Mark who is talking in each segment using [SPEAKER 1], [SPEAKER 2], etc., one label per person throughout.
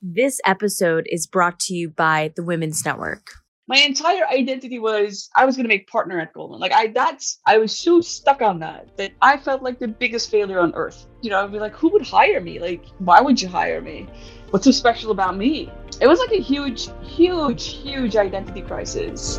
[SPEAKER 1] This episode is brought to you by the Women's Network.
[SPEAKER 2] My entire identity was I was going to make partner at Goldman. I was so stuck on that I felt like the biggest failure on earth. I'd be like, who would hire me? Like, why would you hire me? What's so special about me? It was like a huge, huge, huge identity crisis.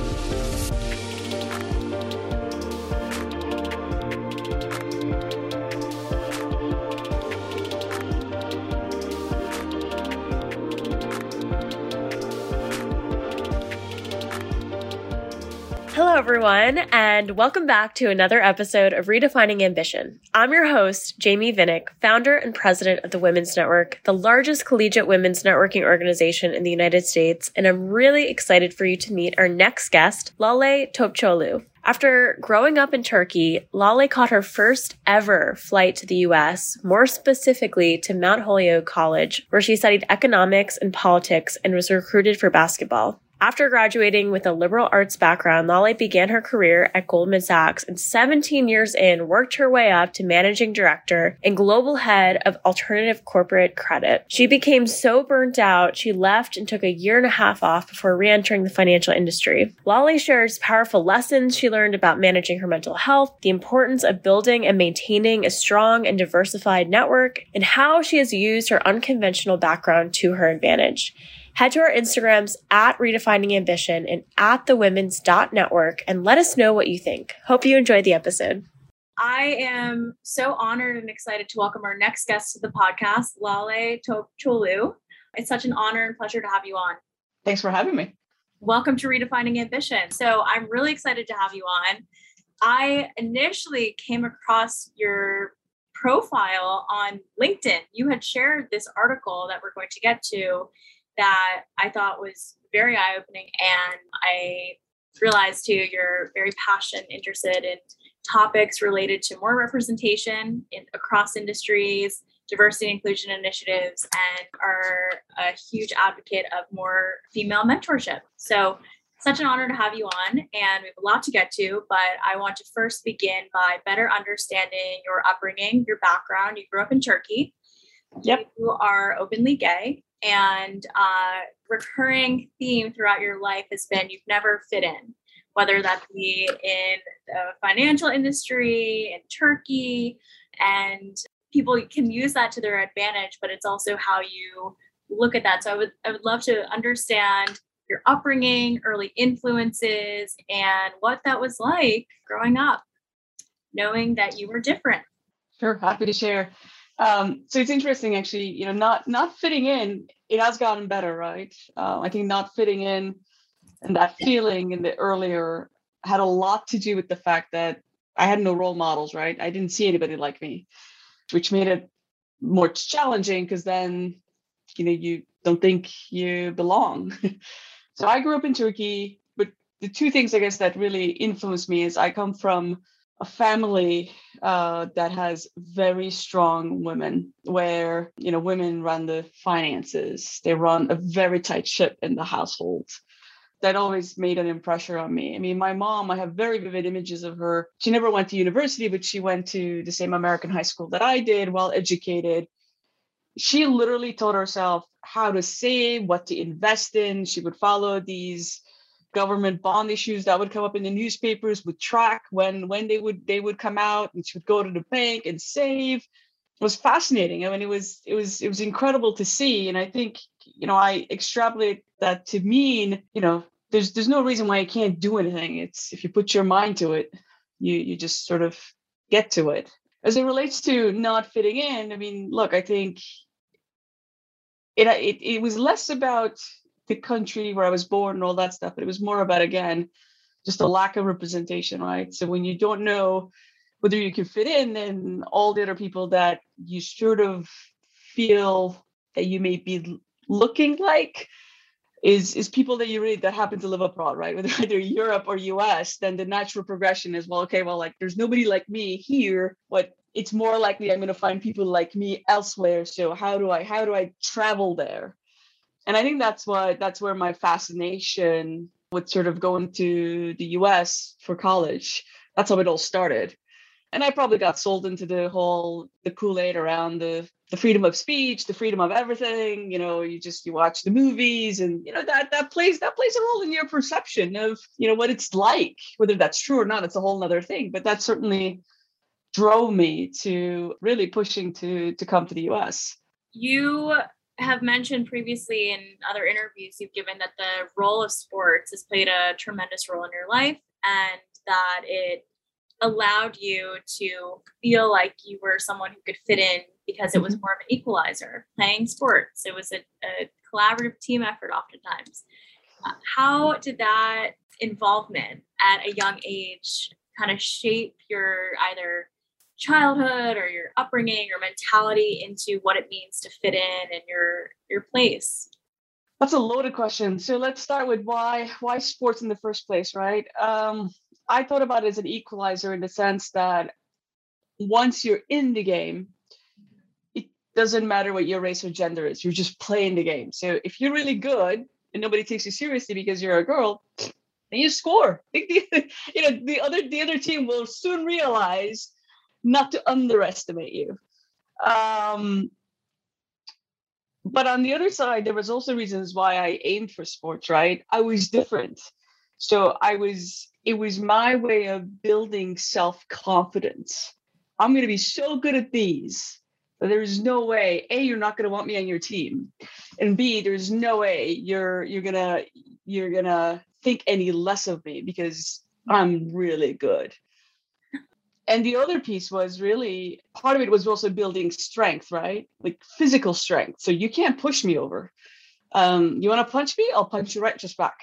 [SPEAKER 1] Hello, everyone, and welcome back to another episode of Redefining Ambition. I'm your host, Jamie Vinnick, founder and president of the Women's Network, the largest collegiate women's networking organization in the United States, and I'm really excited for you to meet our next guest, Lale Topçuoğlu. After growing up in Turkey, Lale caught her first ever flight to the U.S., more specifically to Mount Holyoke College, where she studied economics and politics and was recruited for basketball. After graduating with a liberal arts background, Lale began her career at Goldman Sachs and 17 years in worked her way up to managing director and global head of alternative corporate credit. She became so burnt out, she left and took a year and a half off before re-entering the financial industry. Lale shares powerful lessons she learned about managing her mental health, the importance of building and maintaining a strong and diversified network, and how she has used her unconventional background to her advantage. Head to our Instagrams at Redefining Ambition and at thewomen's.network and let us know what you think. Hope you enjoyed the episode. I am so honored and excited to welcome our next guest to the podcast, Lale Topçuoğlu. It's such an honor and pleasure to have you on.
[SPEAKER 2] Thanks for having me.
[SPEAKER 1] Welcome to Redefining Ambition. So I'm really excited to have you on. I initially came across your profile on LinkedIn. You had shared this article that we're going to get to that I thought was very eye-opening. And I realized too, you're very passionate, interested in topics related to more representation across industries, diversity and inclusion initiatives, and are a huge advocate of more female mentorship. So such an honor to have you on, and we have a lot to get to, but I want to first begin by better understanding your upbringing, your background. You grew up in Turkey.
[SPEAKER 2] Yep.
[SPEAKER 1] You are openly gay. And recurring theme throughout your life has been you've never fit in, whether that be in the financial industry, in Turkey, and people can use that to their advantage, but it's also how you look at that. So I would love to understand your upbringing, early influences, and what that was like growing up, knowing that you were different.
[SPEAKER 2] Sure, happy to share. So it's interesting, actually, not fitting in, it has gotten better, right? I think not fitting in and that feeling in the earlier had a lot to do with the fact that I had no role models, right? I didn't see anybody like me, which made it more challenging because then, you don't think you belong. So I grew up in Turkey, but the two things, I guess, that really influenced me is I come from a family that has very strong women where, women run the finances. They run a very tight ship in the household. That always made an impression on me. I mean, my mom, I have very vivid images of her. She never went to university, but she went to the same American high school that I did, well educated. She literally taught herself how to save, what to invest in. She would follow these government bond issues that would come up in the newspapers, would track when they would come out, and she would go to the bank and save. It was fascinating. I mean, it was incredible to see. And I think, I extrapolate that to mean, there's no reason why you can't do anything. It's if you put your mind to it, you just sort of get to it. As it relates to not fitting in, I mean, look, I think it was less about the country where I was born and all that stuff, but it was more about, again, just a lack of representation, right? So when you don't know whether you can fit in, then all the other people that you sort of feel that you may be looking like is people that that happen to live abroad, right? Whether either Europe or US, then the natural progression is, well, okay, well, like there's nobody like me here, but it's more likely I'm going to find people like me elsewhere. So how do I travel there? And I think that's where my fascination with sort of going to the US for college, that's how it all started. And I probably got sold into the Kool-Aid around the freedom of speech, the freedom of everything. You watch the movies, and that plays a role in your perception of what it's like. Whether that's true or not, it's a whole nother thing. But that certainly drove me to really pushing to come to the US.
[SPEAKER 3] You have mentioned previously in other interviews you've given that the role of sports has played a tremendous role in your life, and that it allowed you to feel like you were someone who could fit in because it was more of an equalizer. Playing sports, it was a collaborative team effort oftentimes. How did that involvement at a young age kind of shape your either childhood or your upbringing or mentality into what it means to fit in and your place?
[SPEAKER 2] That's a loaded question. So let's start with why sports in the first place, right? I thought about it as an equalizer in the sense that once you're in the game, it doesn't matter what your race or gender is. You're just playing the game. So if you're really good and nobody takes you seriously because you're a girl, then you score. The other team will soon realize not to underestimate you. But on the other side, there was also reasons why I aimed for sports, right? I was different. So it was my way of building self-confidence. I'm going to be so good at these that there's no way, A, you're not going to want me on your team. And B, there's no way you're going to think any less of me because I'm really good. And the other piece was really, part of it was also building strength, right? Like physical strength. So you can't push me over. You want to punch me? I'll punch you right just back.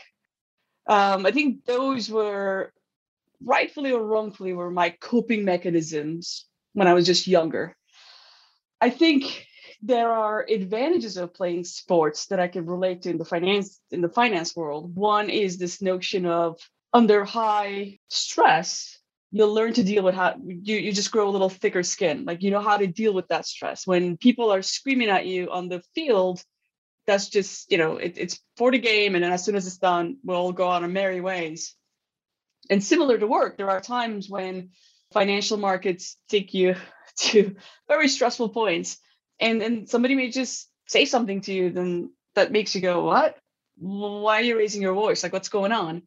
[SPEAKER 2] I think those were, rightfully or wrongfully, were my coping mechanisms when I was just younger. I think there are advantages of playing sports that I can relate to in the finance world. One is this notion of under high stress, you'll learn to deal with how you just grow a little thicker skin. Like, you know how to deal with that stress. When people are screaming at you on the field, that's just, it's for the game. And then as soon as it's done, we'll all go on our merry ways. And similar to work, there are times when financial markets take you to very stressful points. And somebody may just say something to you then that makes you go, what? Why are you raising your voice? Like, what's going on?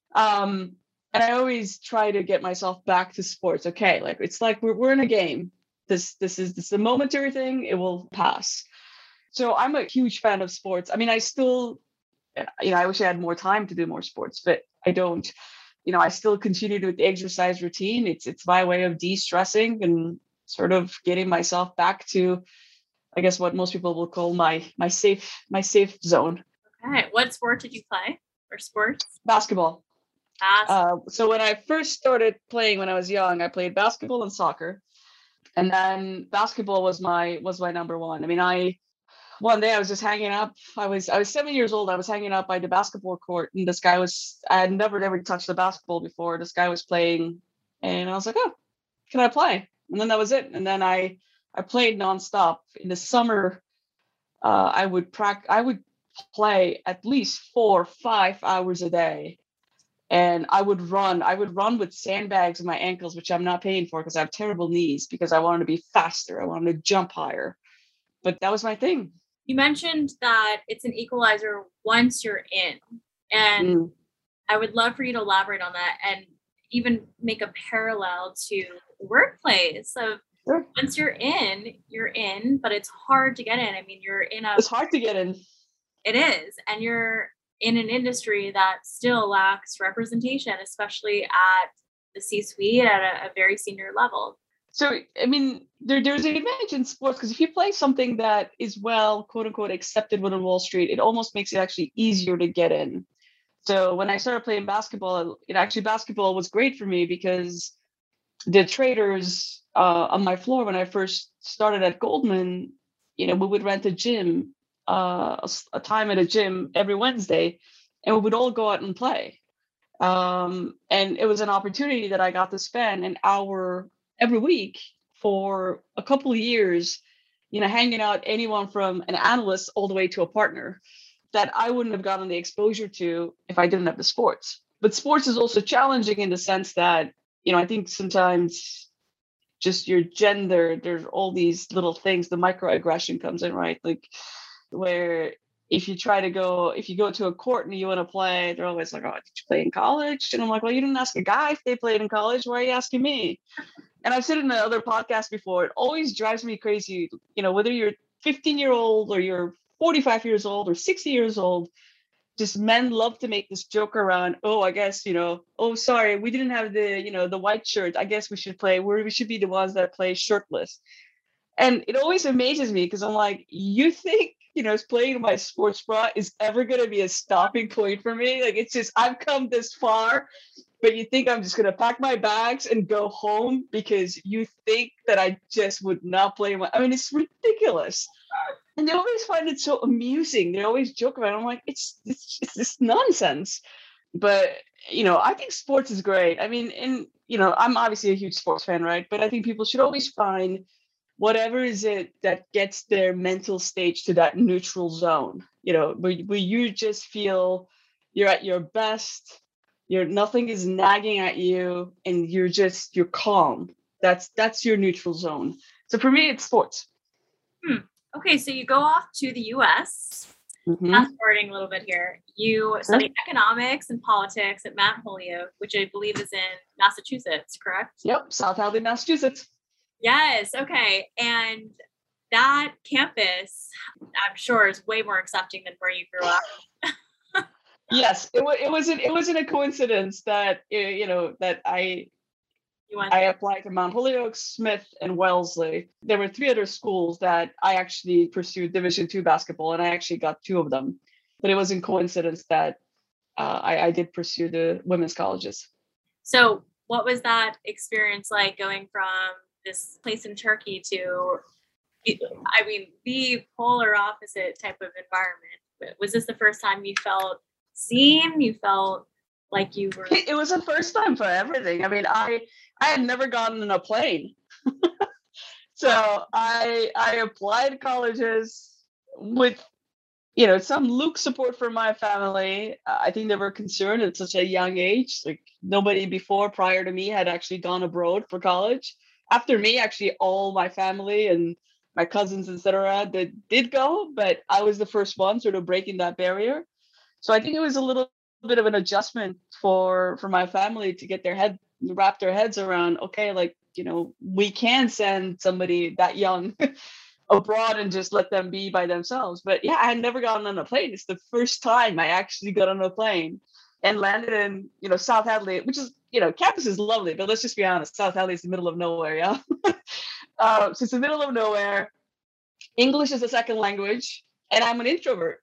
[SPEAKER 2] And I always try to get myself back to sports. Okay, like it's like we're in a game. This is a momentary thing. It will pass. So I'm a huge fan of sports. I mean, I still, I wish I had more time to do more sports, but I don't. I still continue with the exercise routine. It's my way of de-stressing and sort of getting myself back to, I guess, what most people will call my safe zone.
[SPEAKER 3] Okay, what sport did you play or sports?
[SPEAKER 2] Basketball. So when I first started playing when I was young, I played basketball and soccer, and then basketball was my number one. I mean, one day I was just hanging up. I was 7 years old. I was hanging up by the basketball court, and I had never touched the basketball before. This guy was playing, and I was like, oh, can I play? And then that was it. And then I played nonstop. In the summer, I would play at least 4 or 5 hours a day. And I would run with sandbags in my ankles, which I'm not paying for because I have terrible knees, because I wanted to be faster. I wanted to jump higher. But that was my thing.
[SPEAKER 3] You mentioned that it's an equalizer once you're in. And I would love for you to elaborate on that and even make a parallel to the workplace of sure. Once you're in, but it's hard to get in. I mean, it's hard to get in. It is. And you're in an industry that still lacks representation, especially at the C-suite at a very senior level.
[SPEAKER 2] So, I mean, there's an advantage in sports because if you play something that is well, quote unquote, accepted within Wall Street, it almost makes it actually easier to get in. So when I started playing basketball, basketball was great for me because the traders on my floor, when I first started at Goldman, we would rent a gym, a time at a gym every Wednesday, and we would all go out and play. And it was an opportunity that I got to spend an hour every week for a couple of years, hanging out anyone from an analyst all the way to a partner that I wouldn't have gotten the exposure to if I didn't have the sports. But sports is also challenging in the sense that, I think sometimes just your gender. There's all these little things. The microaggression comes in, right? Like where if you go to a court and you want to play, they're always like, oh, did you play in college? And I'm like, well, you didn't ask a guy if they played in college. Why are you asking me? And I've said it in other podcasts before, it always drives me crazy, whether you're 15-year-old or you're 45 years old or 60 years old, just men love to make this joke around, oh, I guess, oh, sorry, we didn't have the white shirt. I guess we should be the ones that play shirtless. And it always amazes me because I'm like, you think, playing in my sports bra is ever going to be a stopping point for me? Like, it's just, I've come this far, but you think I'm just going to pack my bags and go home because you think that I just would not play it's ridiculous. And they always find it so amusing. They always joke about it. I'm like, it's just nonsense. But, I think sports is great. I mean, I'm obviously a huge sports fan, right? But I think people should always find whatever is it that gets their mental stage to that neutral zone, where you just feel you're at your best, nothing is nagging at you, and you're calm. That's your neutral zone. So for me, it's sports.
[SPEAKER 3] Okay, so you go off to the US. Fast forwarding a little bit here. You studied economics and politics at Mount Holyoke, which I believe is in Massachusetts, correct?
[SPEAKER 2] Yep, South Hadley, Massachusetts.
[SPEAKER 3] Yes. Okay. And that campus, I'm sure, is way more accepting than where you grew up.
[SPEAKER 2] Yes, it wasn't a coincidence that that I applied to Mount Holyoke, Smith, and Wellesley. There were 3 other schools that I actually pursued Division II basketball, and I actually got 2 of them. But it wasn't coincidence that I did pursue the women's colleges. So,
[SPEAKER 3] what was that experience like going from this place in Turkey to, the polar opposite type of environment? Was this the first time you felt seen? You felt like you were?
[SPEAKER 2] It was the first time for everything. I mean, I had never gotten on a plane. So I applied colleges with, some loose support from my family. I think they were concerned at such a young age. Like nobody prior to me had actually gone abroad for college. After me, actually, all my family and my cousins, etc., that did go, but I was the first one sort of breaking that barrier. So I think it was a little bit of an adjustment for my family to wrap their heads around, okay, like, we can send somebody that young abroad and just let them be by themselves. But yeah, I had never gotten on a plane. It's the first time I actually got on a plane and landed in, South Hadley, which is, campus is lovely, but let's just be honest, South Hadley is the middle of nowhere, yeah? So it's the middle of nowhere. English is a second language, and I'm an introvert.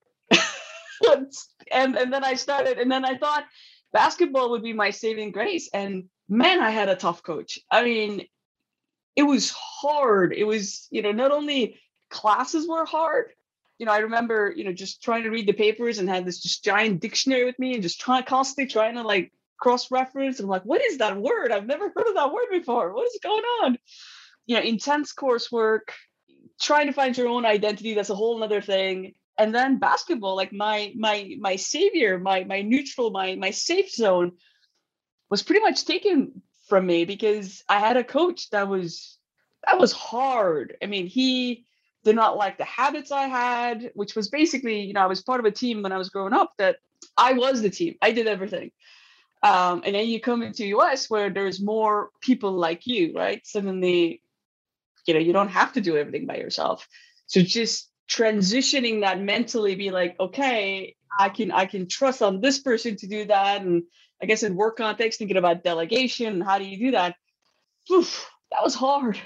[SPEAKER 2] and then I thought basketball would be my saving grace. And man, I had a tough coach. I mean, it was hard. It was, not only classes were hard. I remember, just trying to read the papers and had this just giant dictionary with me and just constantly trying to like cross-reference. And I'm like, what is that word? I've never heard of that word before. What is going on? Intense coursework, trying to find your own identity. That's a whole nother thing. And then basketball, like my savior, my neutral, my safe zone was pretty much taken from me because I had a coach that was hard. I mean, he did not like the habits I had, which was basically, I was part of a team when I was growing up that I was the team. I did everything. And then you come into US where there's more people like you, right? Suddenly, you don't have to do everything by yourself. So just transitioning that mentally, be like, okay, I can trust on this person to do that. And I guess in work context, thinking about delegation and how do you do that? Oof, that was hard.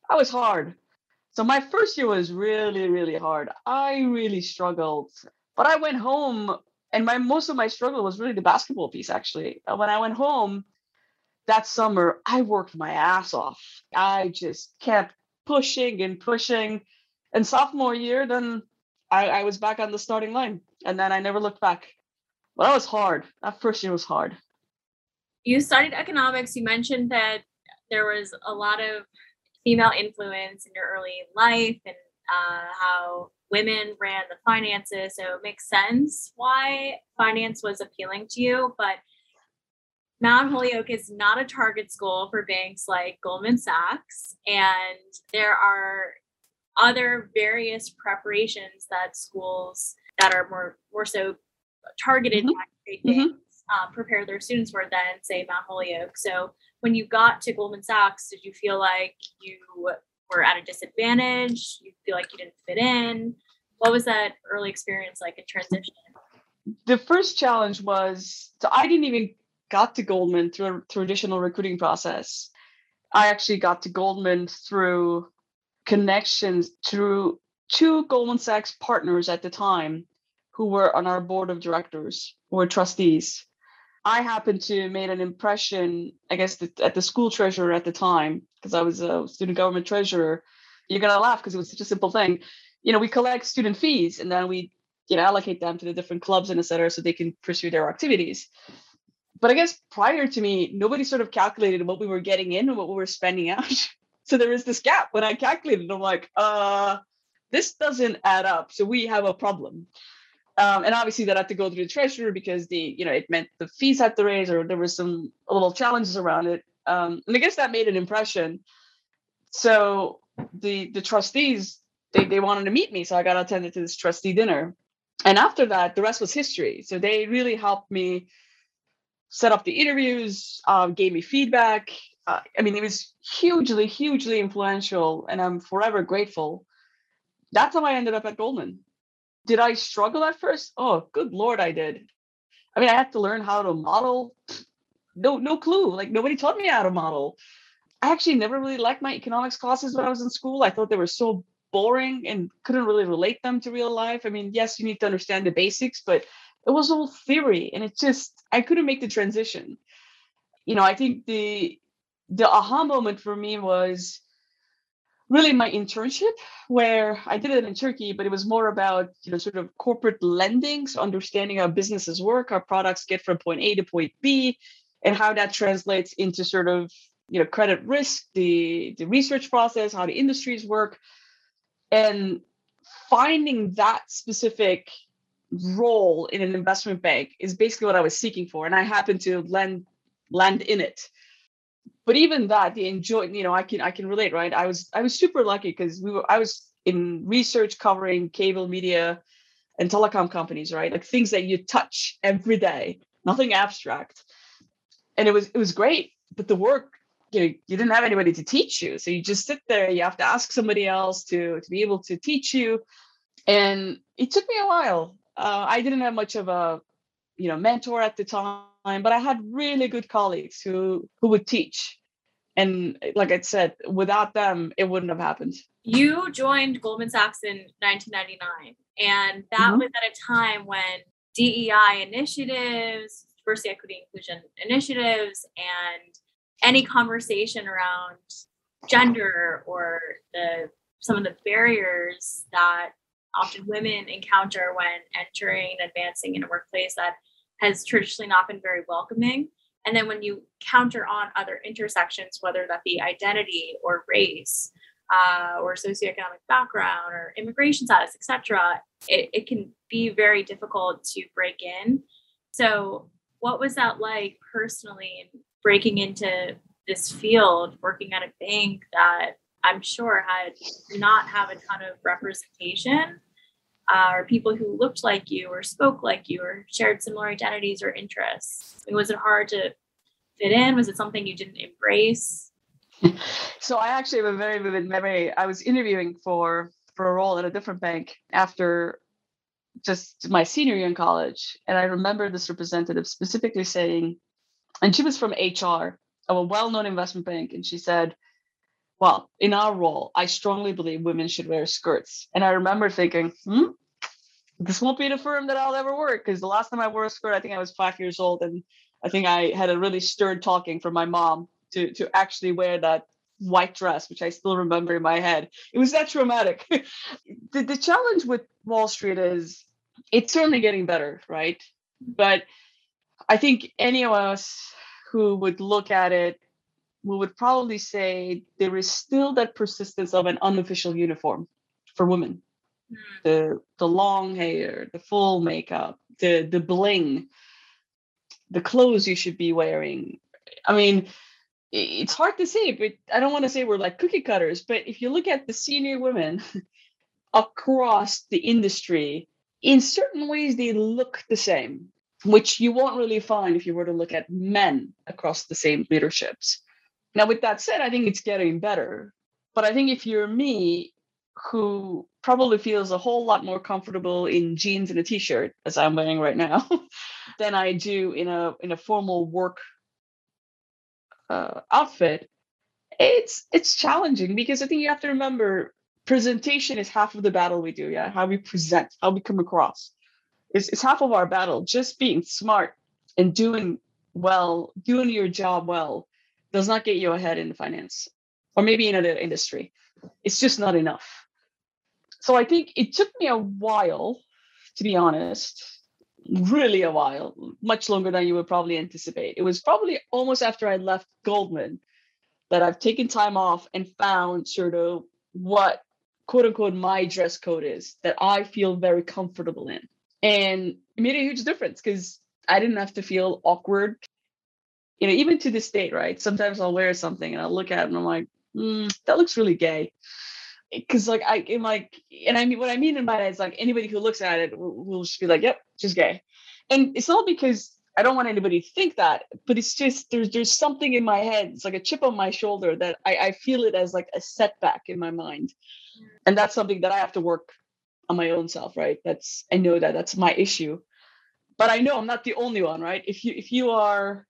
[SPEAKER 2] So my first year was really, really hard. I really struggled, but I went home and most of my struggle was really the basketball piece, actually. When I went home that summer, I worked my ass off. I just kept pushing and pushing. And sophomore year, then I was back on the starting line. And then I never looked back. Well, that was hard. That first year was hard.
[SPEAKER 3] You studied economics. You mentioned that there was a lot of female influence in your early life and how women ran the finances. So it makes sense why finance was appealing to you. But Mount Holyoke is not a target school for banks like Goldman Sachs, and there are other various preparations that schools that are more so targeted banks prepare their students for than, say, Mount Holyoke. So when you got to Goldman Sachs, did you feel like you were at a disadvantage? You feel like you didn't fit in? What was that early experience like in transition?
[SPEAKER 2] The first challenge was, so I didn't even got to Goldman through a traditional recruiting process. I actually got to Goldman through connections through two Goldman Sachs partners at the time who were on our board of directors, who were trustees. I happened to made an impression, I guess, at the school treasurer at the time, because I was a student government treasurer. You're going to laugh because it was such a simple thing. We collect student fees and then we, allocate them to the different clubs and et cetera, so they can pursue their activities. But I guess prior to me, nobody sort of calculated what we were getting in and what we were spending out. So there was this gap. When I calculated, I'm like, this doesn't add up. So we have a problem. And obviously that had to go through the treasurer because it meant the fees had to raise, or there was some little challenges around it. And I guess that made an impression. So the trustees, they wanted to meet me. So I got attended to this trustee dinner. And after that, the rest was history. So they really helped me set up the interviews, gave me feedback. It was hugely, hugely influential, and I'm forever grateful. That's how I ended up at Goldman. Did I struggle at first? Oh, good Lord, I did. I had to learn how to model. No clue. Like, nobody taught me how to model. I actually never really liked my economics classes when I was in school. I thought they were so boring and couldn't really relate them to real life. Yes, you need to understand the basics, but it was all theory, and I couldn't make the transition. I think the aha moment for me was really my internship, where I did it in Turkey, but it was more about, sort of corporate lending. So understanding how businesses work, how products get from point A to point B, and how that translates into sort of, credit risk, the research process, how the industries work. And finding that specific role in an investment bank is basically what I was seeking for. And I happened to land in it. But even that, I can relate, right? I was super lucky because I was in research covering cable media and telecom companies, right? Like things that you touch every day, nothing abstract. And it was great, but the work, you didn't have anybody to teach you. So you just sit there, you have to ask somebody else to be able to teach you. And it took me a while. I didn't have much of a, mentor at the time, but I had really good colleagues who would teach. And like I said, without them, it wouldn't have happened.
[SPEAKER 3] You joined Goldman Sachs in 1999, and that was at a time when DEI initiatives, diversity, equity, inclusion initiatives, and any conversation around gender or some of the barriers that often women encounter when entering and advancing in a workplace that has traditionally not been very welcoming. And then when you counter on other intersections, whether that be identity or race or socioeconomic background or immigration status, etc., it can be very difficult to break in. So what was that like personally in breaking into this field, working at a bank that I'm sure did not have a ton of representation or people who looked like you or spoke like you or shared similar identities or interests? Was it hard to fit in? Was it something you didn't embrace?
[SPEAKER 2] So I actually have a very vivid memory. I was interviewing for a role at a different bank after just my senior year in college. And I remember this representative specifically saying, and she was from HR of a well-known investment bank. And she said, well, in our role, I strongly believe women should wear skirts. And I remember thinking, this won't be the firm that I'll ever work, because the last time I wore a skirt, I think I was 5 years old. And I think I had a really stern talking from my mom to actually wear that white dress, which I still remember in my head. It was that traumatic. The challenge with Wall Street is it's certainly getting better, right? But I think any of us who would look at it, we would probably say there is still that persistence of an unofficial uniform for women. The long hair, the full makeup, the bling. the clothes you should be wearing. I mean, it's hard to say, but I don't want to say we're like cookie cutters, but if you look at the senior women across the industry, in certain ways, they look the same, which you won't really find if you were to look at men across the same leaderships. Now, with that said, I think it's getting better. But I think if you're me, who probably feels a whole lot more comfortable in jeans and a t-shirt, as I'm wearing right now, than I do in a formal work outfit, it's challenging, because I think you have to remember presentation is half of the battle we do. Yeah, how we present, how we come across is half of our battle. Just being smart and doing your job well does not get you ahead in finance or maybe in another industry. It's just not enough. So I think it took me a while, to be honest, really a while, much longer than you would probably anticipate. It was probably almost after I left Goldman that I've taken time off and found sort of what, quote unquote, my dress code is that I feel very comfortable in. And it made a huge difference because I didn't have to feel awkward. Even to this day, right? Sometimes I'll wear something and I'll look at it and I'm like, that looks really gay. Because what I mean in by that is like anybody who looks at it will just be like, yep, just gay. And it's not because I don't want anybody to think that, but it's just there's something in my head. It's like a chip on my shoulder that I feel it as like a setback in my mind. And that's something that I have to work on my own self, right? I know that's my issue. But I know I'm not the only one, right? If you are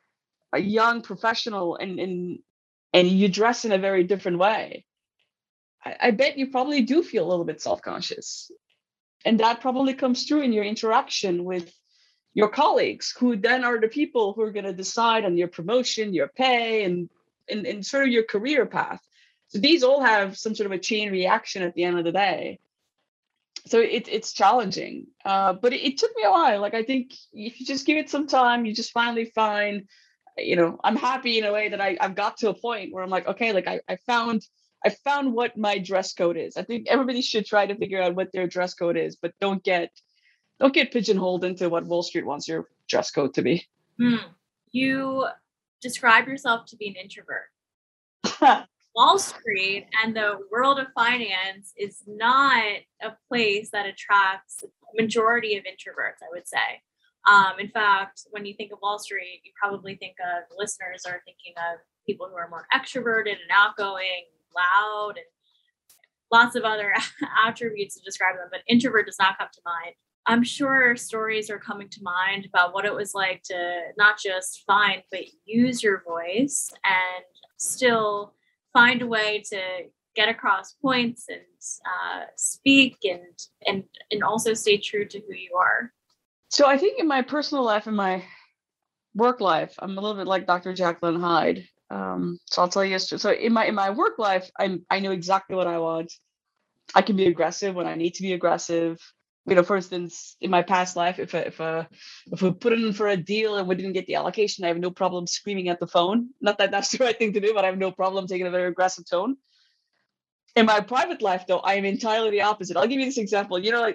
[SPEAKER 2] a young professional and you dress in a very different way, I bet you probably do feel a little bit self-conscious. And that probably comes through in your interaction with your colleagues, who then are the people who are going to decide on your promotion, your pay, and sort of your career path. So these all have some sort of a chain reaction at the end of the day. So it's challenging, but it took me a while. Like, I think if you just give it some time, you just finally find, I'm happy in a way that I've got to a point where I'm like, okay, like I found what my dress code is. I think everybody should try to figure out what their dress code is, but don't get pigeonholed into what Wall Street wants your dress code to be.
[SPEAKER 3] You describe yourself to be an introvert. Wall Street and the world of finance is not a place that attracts a majority of introverts, I would say. In fact, when you think of Wall Street, you probably think of, listeners are thinking of people who are more extroverted and outgoing, loud, and lots of other attributes to describe them, but introvert does not come to mind. I'm sure stories are coming to mind about what it was like to not just find, but use your voice and still find a way to get across points and speak and also stay true to who you are.
[SPEAKER 2] So I think in my personal life and my work life, I'm a little bit like Dr. Jekyll and Hyde. So I'll tell you. So in my work life, I know exactly what I want. I can be aggressive when I need to be aggressive. For instance, in my past life, if we put in for a deal and we didn't get the allocation, I have no problem screaming at the phone. Not that that's the right thing to do, but I have no problem taking a very aggressive tone. In my private life, though, I am entirely the opposite. I'll give you this example. You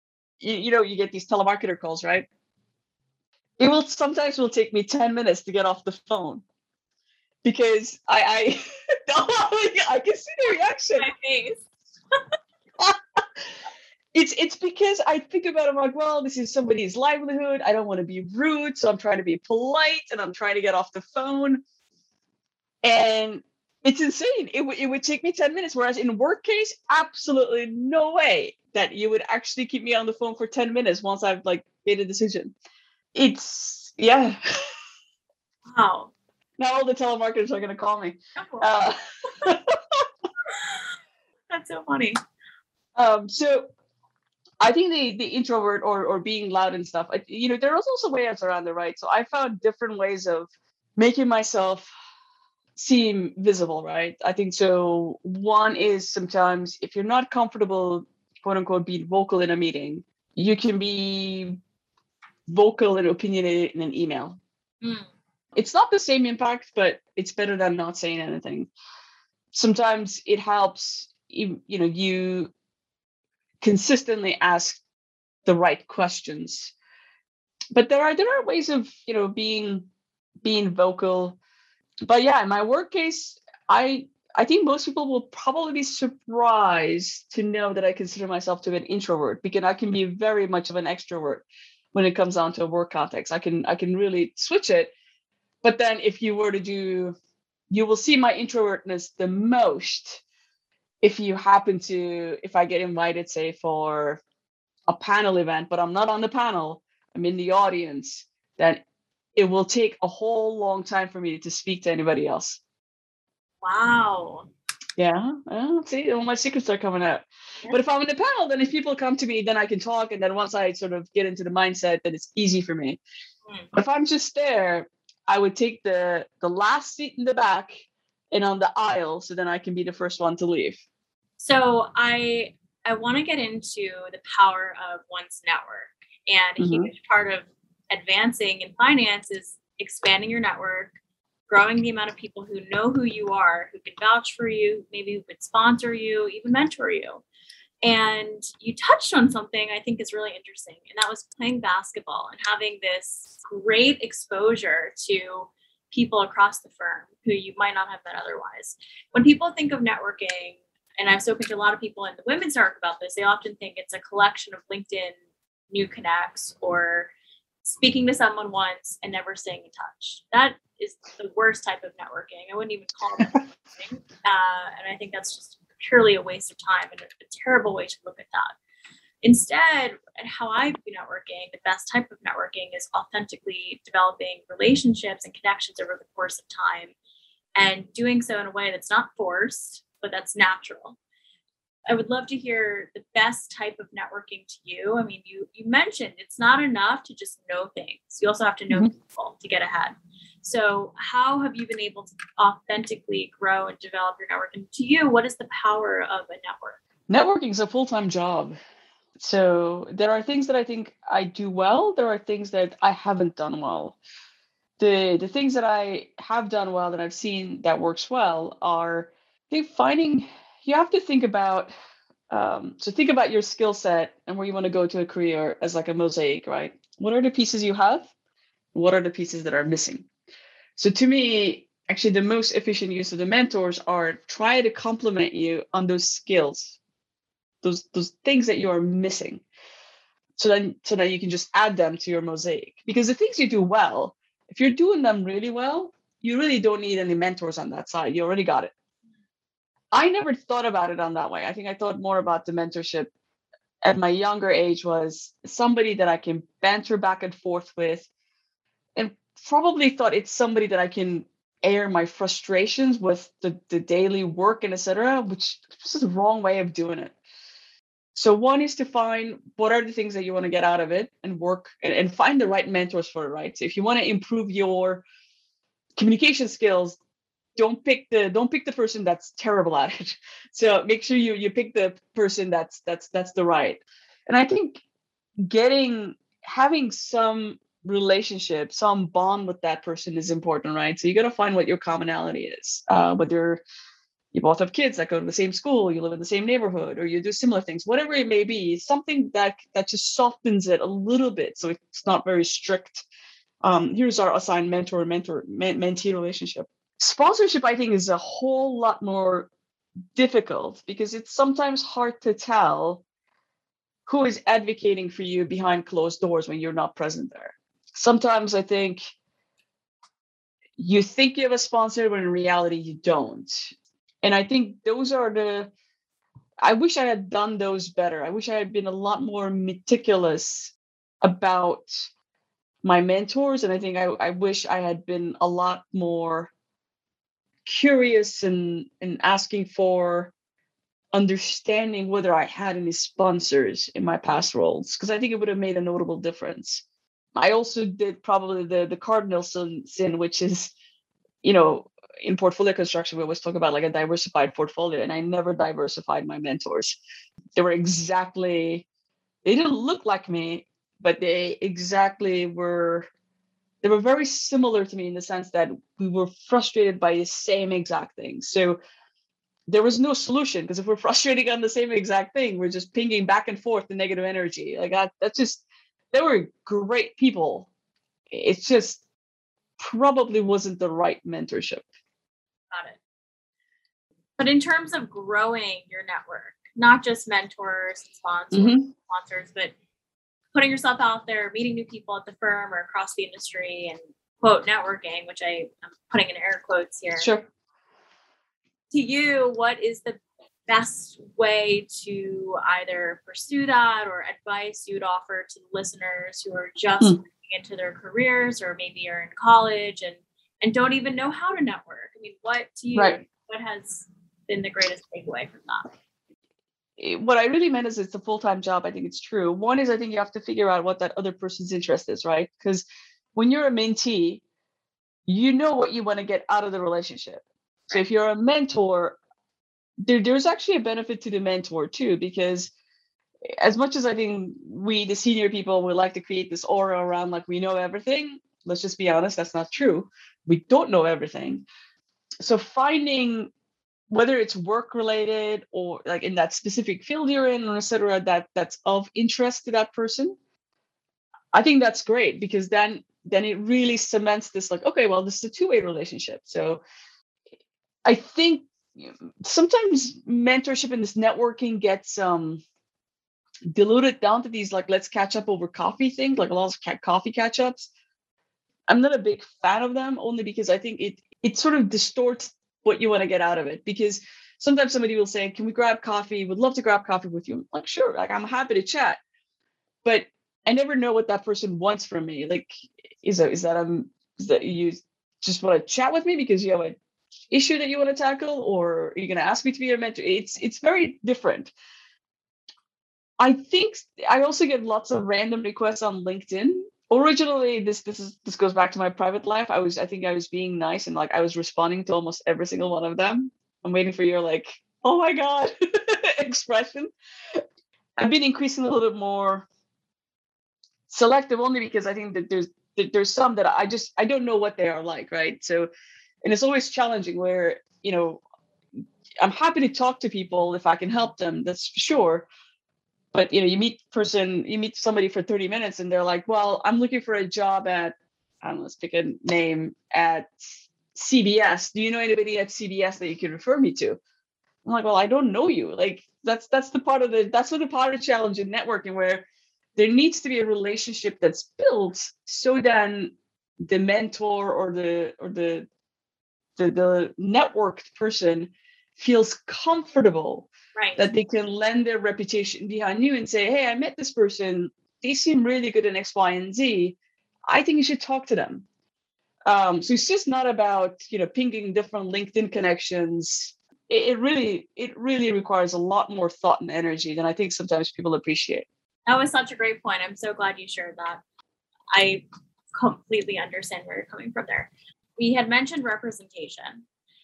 [SPEAKER 2] get these telemarketer calls, right? It will sometimes take me 10 minutes to get off the phone because I I can see the reaction.
[SPEAKER 3] My face.
[SPEAKER 2] It's because I think about it, I'm like, well, this is somebody's livelihood. I don't want to be rude, so I'm trying to be polite and I'm trying to get off the phone. And it's insane. It would take me 10 minutes, whereas in work case, absolutely no way that you would actually keep me on the phone for 10 minutes once I've made a decision. Yeah.
[SPEAKER 3] Wow.
[SPEAKER 2] Now all the telemarketers are going to call me.
[SPEAKER 3] That's so funny.
[SPEAKER 2] So I think the introvert or being loud and stuff, there are also ways around it, right? So I found different ways of making myself seem visible, right? I think so. One is sometimes if you're not comfortable, quote unquote, being vocal in a meeting, you can be vocal and opinionated in an email. It's not the same impact, but it's better than not saying anything. Sometimes it helps, you consistently ask the right questions. But there are ways of, being vocal. But yeah, in my work case, I think most people will probably be surprised to know that I consider myself to be an introvert, because I can be very much of an extrovert when it comes down to a work context. I can really switch it. But then if you were to do, you will see my introvertness the most if I get invited, say, for a panel event, but I'm not on the panel, I'm in the audience, then it will take a whole long time for me to speak to anybody else.
[SPEAKER 3] Wow.
[SPEAKER 2] Yeah, well, see, all my secrets are coming out.
[SPEAKER 3] Yeah.
[SPEAKER 2] But if I'm in the panel, then if people come to me, then I can talk. And then once I sort of get into the mindset, then it's easy for me. But if I'm just there, I would take the last seat in the back and on the aisle, so then I can be the first one to leave.
[SPEAKER 3] So I want to get into the power of one's network, and a huge part of advancing in finance is expanding your network, growing the amount of people who know who you are, who can vouch for you, maybe who could sponsor you, even mentor you. And you touched on something I think is really interesting, and that was playing basketball and having this great exposure to people across the firm who you might not have met otherwise. When people think of networking, and I've spoken to a lot of people in the women's network about this, they often think it's a collection of LinkedIn new connects or speaking to someone once and never staying in touch. That is the worst type of networking. I wouldn't even call it networking. And I think that's just purely a waste of time and a terrible way to look at that. Instead, how I view networking, the best type of networking is authentically developing relationships and connections over the course of time, and doing so in a way that's not forced, but that's natural. I would love to hear the best type of networking to you. I mean, you mentioned it's not enough to just know things. You also have to know people to get ahead. So how have you been able to authentically grow and develop your network? And to you, what is the power of a network?
[SPEAKER 2] Networking is a full-time job. So there are things that I think I do well. There are things that I haven't done well. The things that I have done well that I've seen that works well are, I think, you have to think about, think about your skill set and where you want to go to a career as like a mosaic, right? What are the pieces you have? What are the pieces that are missing? So to me, actually, the most efficient use of the mentors are try to complement you on those skills, those things that you are missing. So that you can just add them to your mosaic. Because the things you do well, if you're doing them really well, you really don't need any mentors on that side. You already got it. I never thought about it on that way. I think I thought more about the mentorship at my younger age was somebody that I can banter back and forth with, and probably thought it's somebody that I can air my frustrations with the daily work and etc., which is the wrong way of doing it. So one is to find what are the things that you want to get out of it and work and find the right mentors for it, right? So if you want to improve your communication skills, don't pick the person that's terrible at it. So make sure you pick the person that's the right. And I think having some relationship, some bond with that person is important, right? So you got to find what your commonality is, whether you both have kids that go to the same school, you live in the same neighborhood, or you do similar things, whatever it may be, something that just softens it a little bit so it's not very strict. Here's our assigned mentee relationship. Sponsorship, I think, is a whole lot more difficult because it's sometimes hard to tell who is advocating for you behind closed doors when you're not present there. Sometimes I think you think you have a sponsor, but in reality you don't. And I think I wish I had done those better. I wish I had been a lot more meticulous about my mentors. And I think I wish I had been a lot more curious and asking for understanding whether I had any sponsors in my past roles, because I think it would have made a notable difference. I also did probably the cardinal sin, which is, in portfolio construction, we always talk about like a diversified portfolio, and I never diversified my mentors. They didn't look like me, but they were very similar to me in the sense that we were frustrated by the same exact thing. So there was no solution, because if we're frustrating on the same exact thing, we're just pinging back and forth the negative energy. Like that's just They were great people. It just probably wasn't the right mentorship.
[SPEAKER 3] Got it. But in terms of growing your network, not just mentors and sponsors, but putting yourself out there, meeting new people at the firm or across the industry, and quote networking, which I'm putting in air quotes here.
[SPEAKER 2] Sure.
[SPEAKER 3] To you, what is the best way to either pursue that, or advice you would offer to listeners who are just getting into their careers, or maybe are in college and don't even know how to network? I mean, what to you, what has been the greatest takeaway from that?
[SPEAKER 2] What I really meant is it's a full-time job. I think it's true. One is I think you have to figure out what that other person's interest is, right? Because when you're a mentee, you know what you want to get out of the relationship. So if you're a mentor, there's actually a benefit to the mentor too, because as much as I think we, the senior people, would like to create this aura around like we know everything, let's just be honest, that's not true. We don't know everything. So finding, whether it's work related or like in that specific field you're in, or et cetera, that's of interest to that person, I think that's great, because then it really cements this like, okay, well, this is a two-way relationship. So I think sometimes mentorship and this networking gets diluted down to these like, let's catch up over coffee things, like a lot of coffee catch-ups. I'm not a big fan of them, only because I think it sort of distorts what you want to get out of it. Because sometimes somebody will say, can we grab coffee? Would love to grab coffee with you. I'm like, sure, like I'm happy to chat. But I never know what that person wants from me. Like, is that you just want to chat with me because you have an issue that you want to tackle, or are you going to ask me to be your mentor? It's very different. I think I also get lots of random requests on LinkedIn. Originally, this goes back to my private life. I think I was being nice, and like I was responding to almost every single one of them. I'm waiting for your like, oh my God expression. I've been increasing a little bit more selective, only because I think that there's some that I don't know what they are like, right? So, and it's always challenging where, I'm happy to talk to people if I can help them, that's for sure. But you meet somebody for 30 minutes and they're like, well, I'm looking for a job at, I don't know, let's pick a name, at CBS. Do you know anybody at CBS that you can refer me to? I'm like, well, I don't know you. Like that's the part of the challenge in networking, where there needs to be a relationship that's built, so then the mentor or the networked person feels comfortable,
[SPEAKER 3] right,
[SPEAKER 2] that they can lend their reputation behind you and say, hey, I met this person. They seem really good in X, Y, and Z. I think you should talk to them. So it's just not about, pinging different LinkedIn connections. It really requires a lot more thought and energy than I think sometimes people appreciate.
[SPEAKER 3] That was such a great point. I'm so glad you shared that. I completely understand where you're coming from there. We had mentioned representation.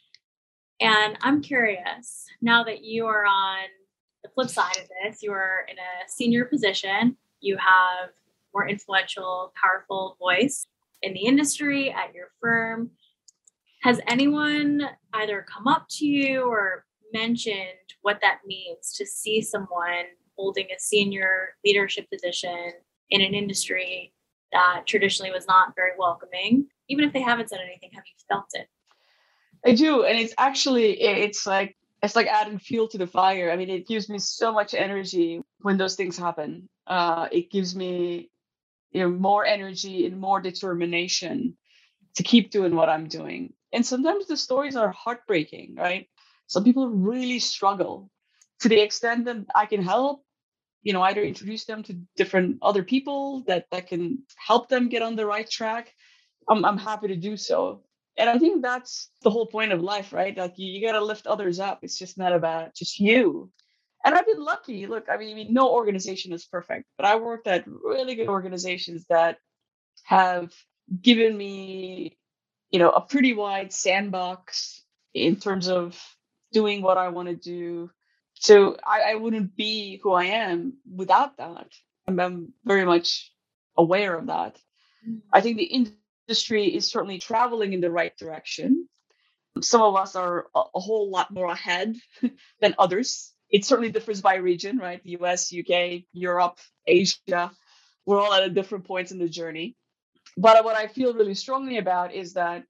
[SPEAKER 3] And I'm curious, now that you are on the flip side of this, you are in a senior position, you have more influential, powerful voice in the industry at your firm. Has anyone either come up to you or mentioned what that means to see someone holding a senior leadership position in an industry that traditionally was not very welcoming? Even if they haven't said anything, have you felt it?
[SPEAKER 2] I do. And it's like adding fuel to the fire. I mean, it gives me so much energy when those things happen. It gives me, more energy and more determination to keep doing what I'm doing. And sometimes the stories are heartbreaking, right? Some people really struggle. To the extent that I can help, either introduce them to different other people that can help them get on the right track, I'm happy to do so. And I think that's the whole point of life, right? Like you got to lift others up. It's just not about just you. And I've been lucky. Look, I mean, no organization is perfect, but I worked at really good organizations that have given me, a pretty wide sandbox in terms of doing what I want to do. So I wouldn't be who I am without that. I'm very much aware of that. I think the industry is certainly traveling in the right direction. Some of us are a whole lot more ahead than others. It certainly differs by region, right? The US, UK, Europe, Asia. We're all at different points in the journey. But what I feel really strongly about is that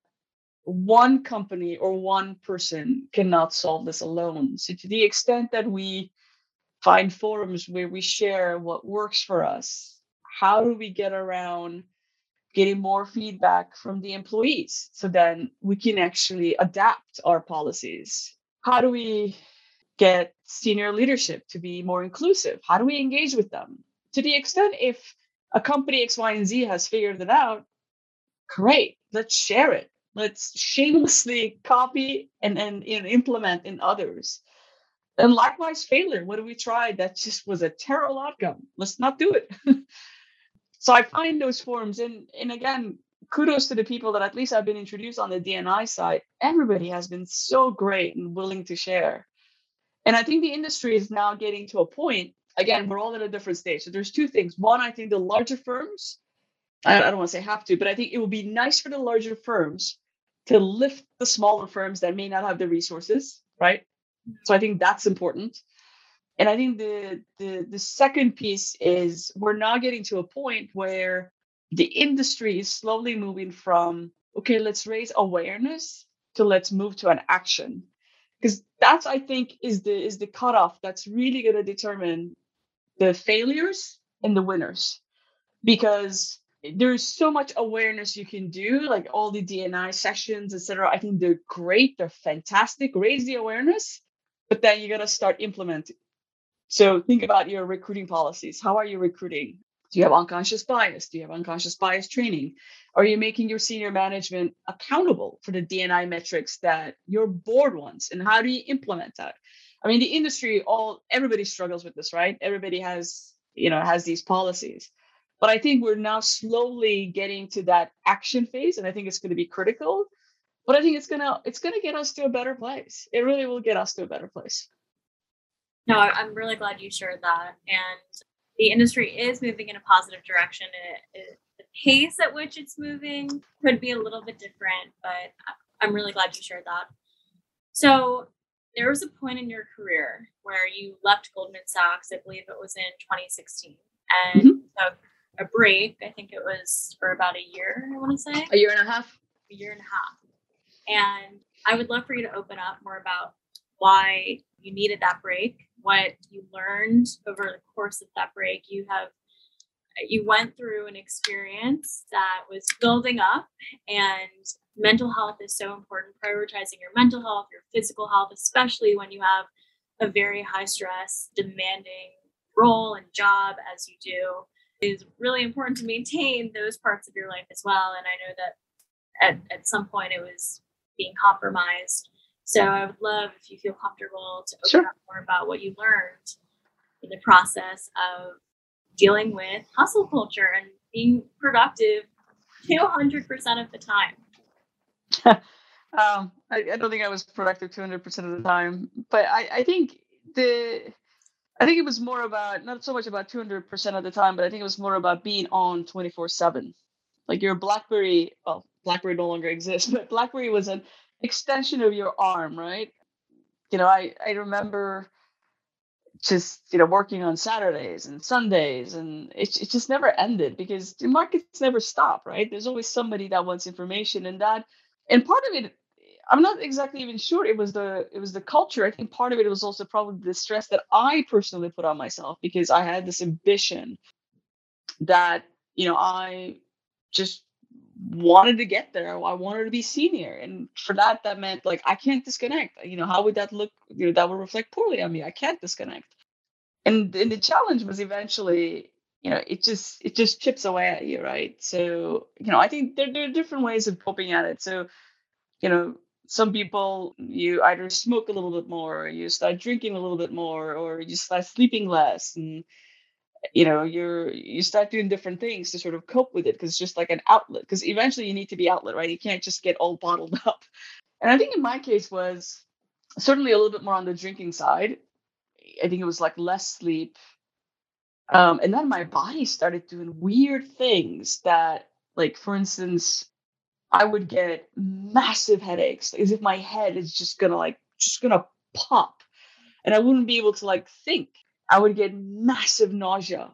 [SPEAKER 2] one company or one person cannot solve this alone. So to the extent that we find forums where we share what works for us, how do we get around getting more feedback from the employees so then we can actually adapt our policies? How do we get senior leadership to be more inclusive? How do we engage with them? To the extent if a company X, Y, and Z has figured it out, great, let's share it. Let's shamelessly copy and implement in others. And likewise, failure. What do we try that just was a terrible outcome? Let's not do it. So I find those forums, and again, kudos to the people that at least I've been introduced on the DNI side. Everybody has been so great and willing to share. And I think the industry is now getting to a point, again, we're all at a different stage. So there's two things. One, I think the larger firms, I don't want to say have to, but I think it would be nice for the larger firms to lift the smaller firms that may not have the resources, right? So I think that's important. And I think the second piece is we're now getting to a point where the industry is slowly moving from, okay, let's raise awareness to let's move to an action. Because that's, I think, is the cutoff that's really going to determine the failures and the winners. Because there's so much awareness you can do, like all the DNI sessions, etc. I think they're great, they're fantastic. Raise the awareness, but then you got to start implementing. So think about your recruiting policies. How are you recruiting? Do you have unconscious bias? Do you have unconscious bias training? Are you making your senior management accountable for the DNI metrics that your board wants? And how do you implement that? I mean, the industry, everybody struggles with this, right? Everybody has these policies. But I think we're now slowly getting to that action phase, and I think it's going to be critical. But I think it's gonna get us to a better place. It really will get us to a better place.
[SPEAKER 3] No, I'm really glad you shared that. And the industry is moving in a positive direction. The pace at which it's moving could be a little bit different, but I'm really glad you shared that. So there was a point in your career where you left Goldman Sachs, I believe it was in 2016, and took a break. I think it was for about a year, I want to say.
[SPEAKER 2] A year and a half.
[SPEAKER 3] A year and a half. And I would love for you to open up more about why you needed that break, what you learned over the course of that break. You went through an experience that was building up, and mental health is so important. Prioritizing your mental health, your physical health, especially when you have a very high stress, demanding role and job as you do, is really important to maintain those parts of your life as well. And I know that at some point it was being compromised. So I would love if you feel comfortable to open up more about what you learned in the process of dealing with hustle culture and being productive 200% of the time.
[SPEAKER 2] I don't think I was productive 200% of the time, but I think it was more about, not so much about 200% of the time, but I think it was more about being on 24/7. Like your BlackBerry, well, BlackBerry no longer exists, but BlackBerry was an extension of your arm, right? I remember just, working on Saturdays and Sundays, and it just never ended because the markets never stop, right? There's always somebody that wants information, and part of it, I'm not exactly even sure it was the culture. I think part of it was also probably the stress that I personally put on myself because I had this ambition that, I just wanted to get there. I wanted to be senior. And for that meant like, I can't disconnect. How would that look? That would reflect poorly on me. I can't disconnect. And the challenge was eventually, it just chips away at you, right? So, I think there are different ways of coping at it. So, some people, you either smoke a little bit more, or you start drinking a little bit more, or you start sleeping less, and you start doing different things to sort of cope with it because it's just like an outlet. Because eventually you need to be outlet, right? You can't just get all bottled up. And I think in my case was certainly a little bit more on the drinking side. I think it was like less sleep. And then my body started doing weird things that, like, for instance, I would get massive headaches, as if my head is just gonna pop, and I wouldn't be able to like think. I would get massive nausea,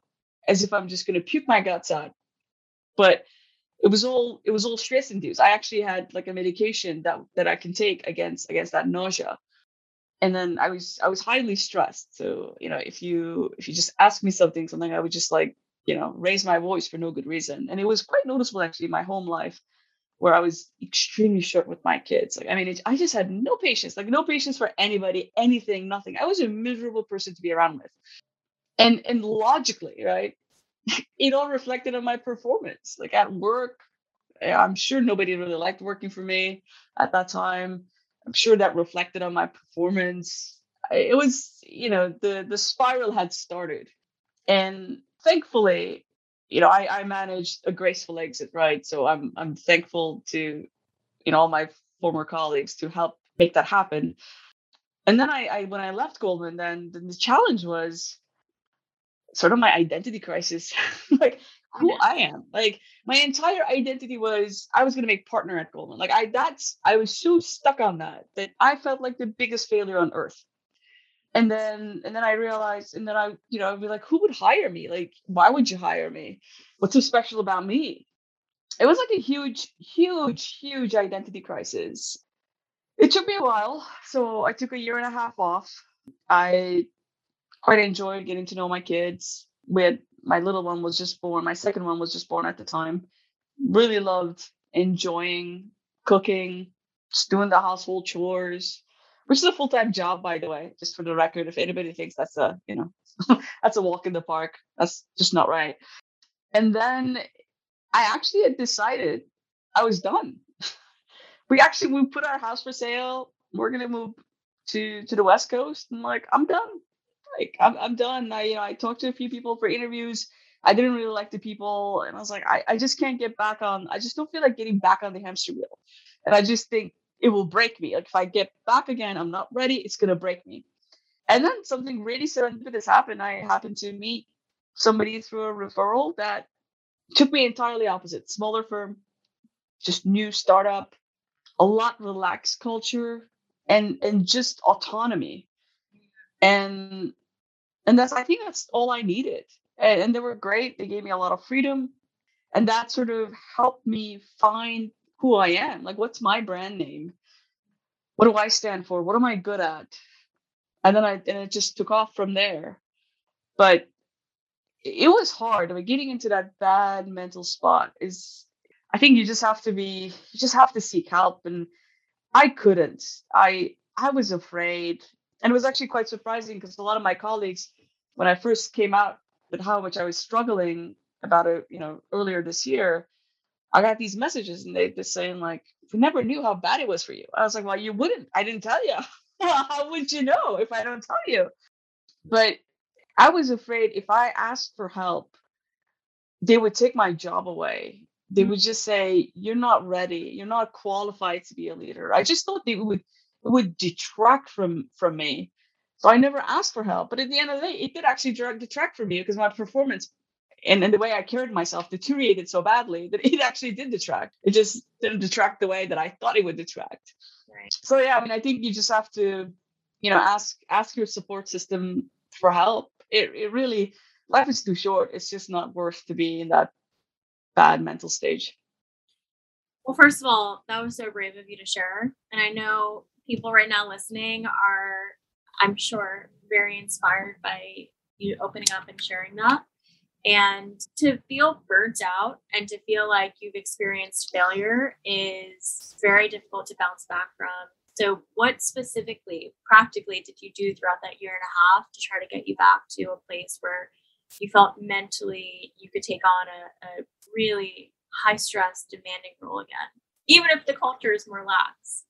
[SPEAKER 2] as if I'm just going to puke my guts out. But it was all stress induced. I actually had like a medication that I can take against that nausea. And then I was highly stressed. So, if you just ask me something, I would just like, raise my voice for no good reason. And it was quite noticeable actually in my home life, where I was extremely short with my kids. Like, I mean, I just had no patience, for anybody, anything, nothing. I was a miserable person to be around with. And logically, right, it all reflected on my performance. Like at work, I'm sure nobody really liked working for me at that time. I'm sure that reflected on my performance. It was, the spiral had started. And thankfully, I managed a graceful exit, right? So I'm thankful to, all my former colleagues to help make that happen. And then I when I left Goldman, then the challenge was sort of my identity crisis, like who I am. Like my entire identity was I was going to make partner at Goldman. Like I was so stuck on that I felt like the biggest failure on earth. And then I realized, and then I'd be like, who would hire me? Like, why would you hire me? What's so special about me? It was like a huge identity crisis. It took me a while. So I took a year and a half off. I quite enjoyed getting to know my kids. My little one was just born. My second one was just born at the time. Really loved enjoying cooking, just doing the household chores, which is a full-time job, by the way, just for the record. If anybody thinks that's that's a walk in the park, that's just not right. And then I actually had decided I was done. We put our house for sale. We're gonna move to the West Coast, and like I'm done. Like I'm done. I talked to a few people for interviews. I didn't really like the people, and I was like, I just can't get back on. I just don't feel like getting back on the hamster wheel, and I just think it will break me. Like if I get back again, I'm not ready. It's gonna break me. And then something really serendipitous happened. I happened to meet somebody through a referral that took me entirely opposite. Smaller firm, just new startup, a lot relaxed culture, and just autonomy. And I think that's all I needed. And they were great. They gave me a lot of freedom. And that sort of helped me find who I am. Like, what's my brand name? What do I stand for? What am I good at? And then it just took off from there. But it was hard. I mean, getting into that bad mental spot I think you just have to seek help. And I couldn't. I was afraid. And it was actually quite surprising because a lot of my colleagues, when I first came out with how much I was struggling about it, earlier this year, I got these messages and they just saying like, we never knew how bad it was for you. I was like, well, you wouldn't. I didn't tell you. How would you know if I don't tell you? But I was afraid if I asked for help, they would take my job away. They would just say, you're not ready. You're not qualified to be a leader. I just thought it would detract from me. So I never asked for help. But at the end of the day, it did actually detract from me because my performance and the way I carried myself deteriorated so badly that it actually did detract. It just didn't detract the way that I thought it would detract.
[SPEAKER 3] Right.
[SPEAKER 2] So yeah, I mean, I think you just have to, ask your support system for help. It really, life is too short. It's just not worth to be in that bad mental stage.
[SPEAKER 3] Well, first of all, that was so brave of you to share. And I know people right now listening are, I'm sure, very inspired by you opening up and sharing that. And to feel burnt out and to feel like you've experienced failure is very difficult to bounce back from. So what specifically, practically, did you do throughout that year and a half to try to get you back to a place where you felt mentally you could take on a really high stress, demanding role again, even if the culture is more lax?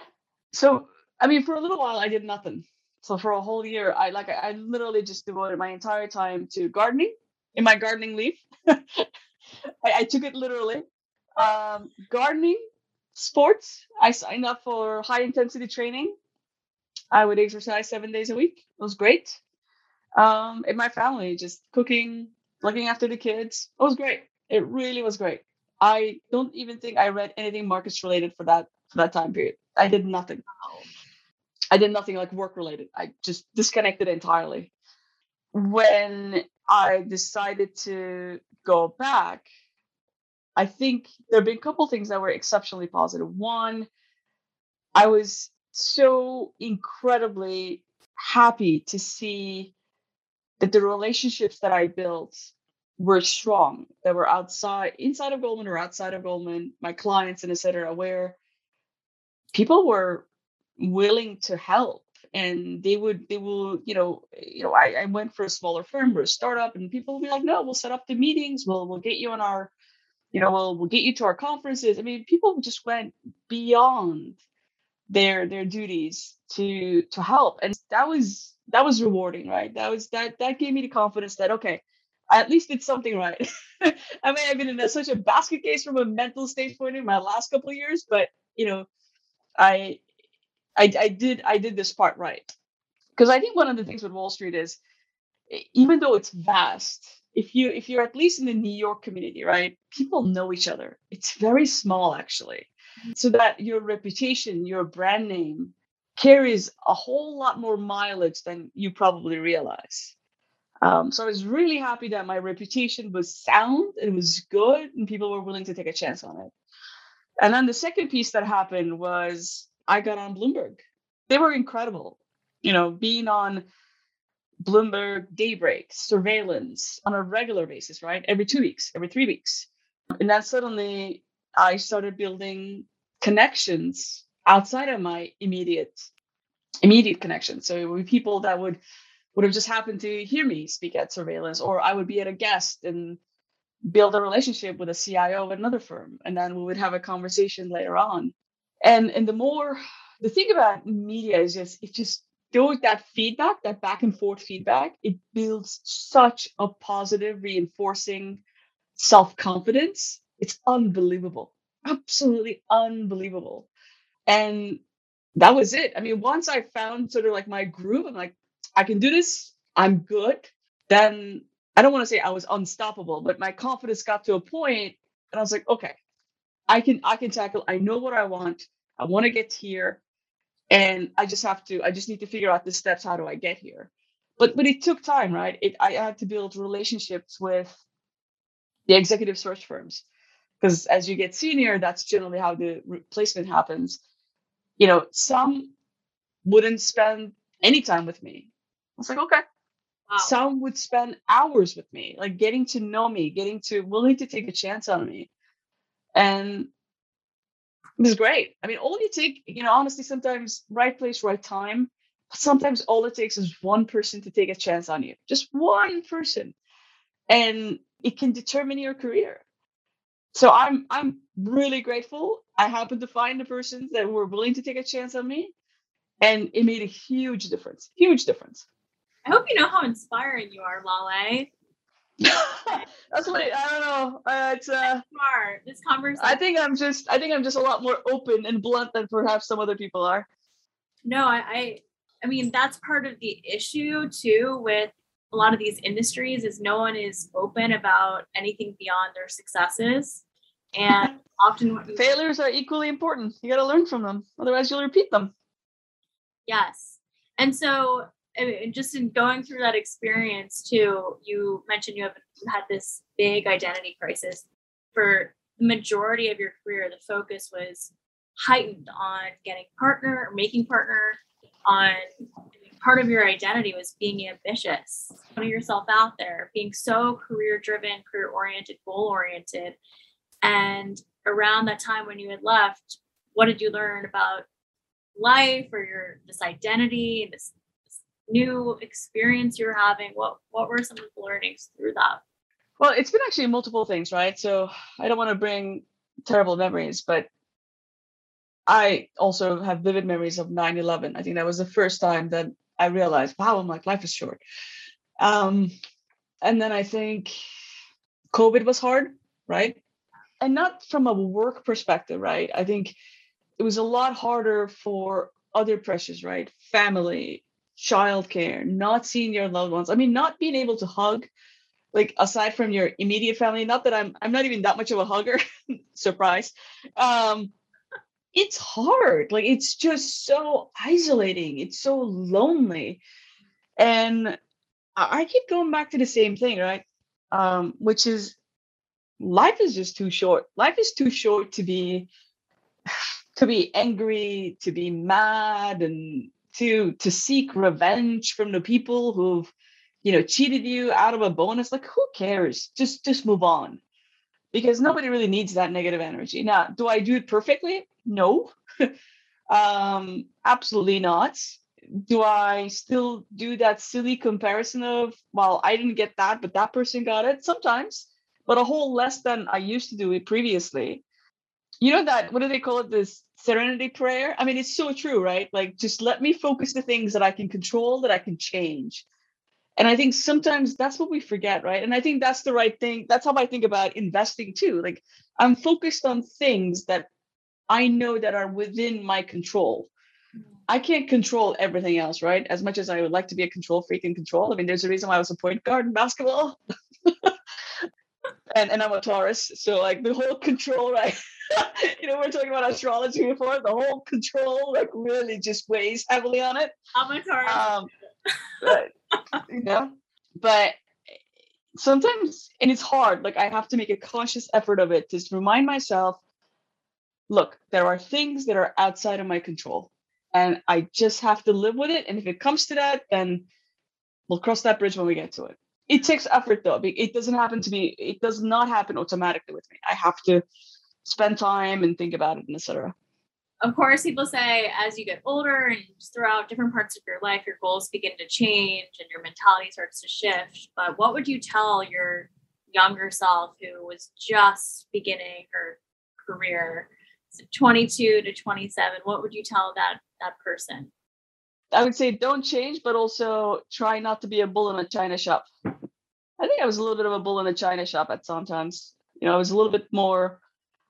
[SPEAKER 2] So, I mean, for a little while, I did nothing. So for a whole year, I literally just devoted my entire time to gardening. In my gardening leave, I took it literally. Gardening, sports. I signed up for high intensity training. I would exercise 7 days a week. It was great. In my family, just cooking, looking after the kids. It was great. It really was great. I don't even think I read anything markets related for that time period. I did nothing. I did nothing like work related. I just disconnected entirely. When I decided to go back, I think there have been a couple things that were exceptionally positive. One, I was so incredibly happy to see that the relationships that I built were strong, that were inside of Goldman or outside of Goldman, my clients and et cetera, where people were willing to help. And they will, I went for a smaller firm or a startup, and people will be like, no, we'll set up the meetings, we'll get you on our, we'll get you to our conferences. I mean, people just went beyond their duties to help, and that was rewarding, right? That gave me the confidence that, okay, I at least did something right. I may have been in such a basket case from a mental state point in my last couple of years, but I I did this part right, because I think one of the things with Wall Street is, even though it's vast, if you're at least in the New York community, right, people know each other. It's very small, actually, so that your reputation, your brand name, carries a whole lot more mileage than you probably realize. So I was really happy that my reputation was sound, it was good, and people were willing to take a chance on it. And then the second piece that happened was I got on Bloomberg. They were incredible. Being on Bloomberg Daybreak, surveillance on a regular basis, right? Every 2 weeks, every 3 weeks. And then suddenly I started building connections outside of my immediate connections. So it would be people that would have just happened to hear me speak at surveillance, or I would be at a guest and build a relationship with a CIO of another firm. And then we would have a conversation later on. And the thing about media is just that feedback, that back and forth feedback, it builds such a positive, reinforcing self-confidence. It's unbelievable, absolutely unbelievable. And that was it. I mean, once I found sort of like my groove, I'm like, I can do this, I'm good. Then I don't want to say I was unstoppable, but my confidence got to a point, and I was like, okay, I can tackle. I know what I want. I want to get here, and I just need to figure out the steps. How do I get here? But it took time, right? I had to build relationships with the executive search firms, because as you get senior, that's generally how the replacement happens. Some wouldn't spend any time with me. I was like, okay.
[SPEAKER 3] Wow.
[SPEAKER 2] Some would spend hours with me, like getting to know me, willing to take a chance on me. And it was great. I mean, all you take, honestly, sometimes right place, right time. Sometimes all it takes is one person to take a chance on you, just one person, and it can determine your career. So I'm really grateful. I happened to find the persons that were willing to take a chance on me, and it made a huge difference. Huge difference.
[SPEAKER 3] I hope you know how inspiring you are, Lale.
[SPEAKER 2] That's what I don't know. It's
[SPEAKER 3] Smart. This conversation.
[SPEAKER 2] I think I'm just a lot more open and blunt than perhaps some other people are.
[SPEAKER 3] No, I mean, that's part of the issue too with a lot of these industries, is no one is open about anything beyond their successes. And often
[SPEAKER 2] failures are equally important. You got to learn from them, otherwise you'll repeat them.
[SPEAKER 3] Yes. And so, just in going through that experience too, you mentioned you had this big identity crisis. For the majority of your career, the focus was heightened on getting partner or making partner. On part of your identity was being ambitious, putting yourself out there, being so career driven, career oriented, goal oriented. And around that time when you had left, what did you learn about life, or this identity, this new experience you're having? What were some of the learnings through that?
[SPEAKER 2] Well, it's been actually multiple things, right? So I don't want to bring terrible memories, but I also have vivid memories of 9/11. I think that was the first time that I realized, wow, I'm like, life is short. And then I think COVID was hard, right? And not from a work perspective, right? I think it was a lot harder for other pressures, right? Family, childcare, not seeing your loved ones. I mean, not being able to hug, like aside from your immediate family. Not that I'm not even that much of a hugger. Surprise. It's hard. Like, it's just so isolating. It's so lonely. And I keep going back to the same thing, right? Which is life is just too short. Life is too short to be angry, to be mad, and to seek revenge from the people who've, cheated you out of a bonus. Like, who cares? Just move on, because nobody really needs that negative energy. Now, do I do it perfectly? No. Absolutely not. Do I still do that silly comparison of, well, I didn't get that, but that person got it? Sometimes, but a whole less than I used to do it previously. You know that, what do they call it? This serenity prayer. I mean, it's so true, right? Like, just let me focus the things that I can control, that I can change. And I think sometimes that's what we forget, right? And I think that's the right thing. That's how I think about investing too. Like, I'm focused on things that I know that are within my control. I can't control everything else, right? As much as I would like to be a control freak and control. I mean, there's a reason why I was a point guard in basketball. And I'm a Taurus. So like the whole control, right? We're talking about astrology before. The whole control like really just weighs heavily on it.
[SPEAKER 3] I'm a Taurus.
[SPEAKER 2] But, but sometimes, and it's hard, like I have to make a conscious effort of it to remind myself, look, there are things that are outside of my control and I just have to live with it. And if it comes to that, then we'll cross that bridge when we get to it. It takes effort though. It doesn't happen to me. It does not happen automatically with me. I have to spend time and think about it, and etc.
[SPEAKER 3] Of course, people say as you get older and throughout different parts of your life, your goals begin to change and your mentality starts to shift. But what would you tell your younger self who was just beginning her career, 22 to 27? What would you tell that person?
[SPEAKER 2] I would say don't change, but also try not to be a bull in a china shop. I think I was a little bit of a bull in a china shop at sometimes. I was a little bit more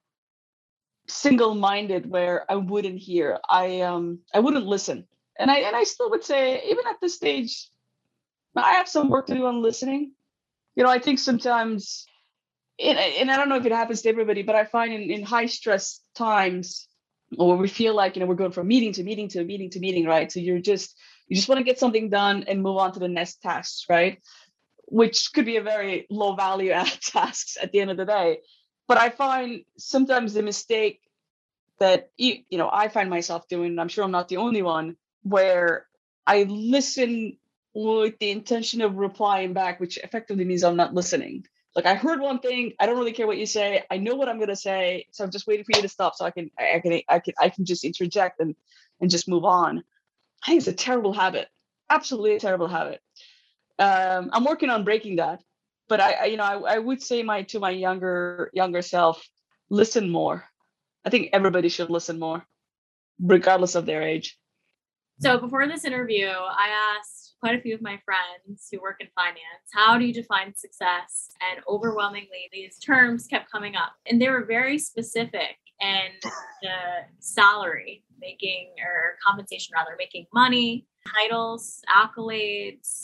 [SPEAKER 2] single-minded where I wouldn't hear. I wouldn't listen. And I still would say, even at this stage, I have some work to do on listening. I think sometimes, and I don't know if it happens to everybody, but I find in high stress times, or we feel like, we're going from meeting to meeting to meeting to meeting, right? So you just want to get something done and move on to the next tasks, right? Which could be a very low value add tasks at the end of the day. But I find sometimes the mistake that, I find myself doing, and I'm sure I'm not the only one, where I listen with the intention of replying back, which effectively means I'm not listening. Like, I heard one thing, I don't really care what you say. I know what I'm going to say, so I'm just waiting for you to stop so I can just interject and just move on. I think it's a terrible habit, absolutely a terrible habit. I'm working on breaking that, but I would say to my younger self, listen more. I think everybody should listen more, regardless of their age.
[SPEAKER 3] So before this interview, I asked quite a few of my friends who work in finance, how do you define success? And overwhelmingly, these terms kept coming up, and they were very specific. And the salary making, or compensation rather, making money, titles, accolades,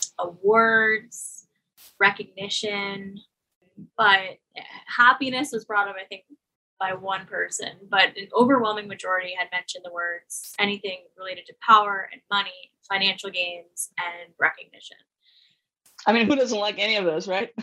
[SPEAKER 3] awards, recognition. But happiness was brought up, I think, by one person, but an overwhelming majority had mentioned the words anything related to power and money, financial gains, and recognition.
[SPEAKER 2] I mean, who doesn't like any of those, right?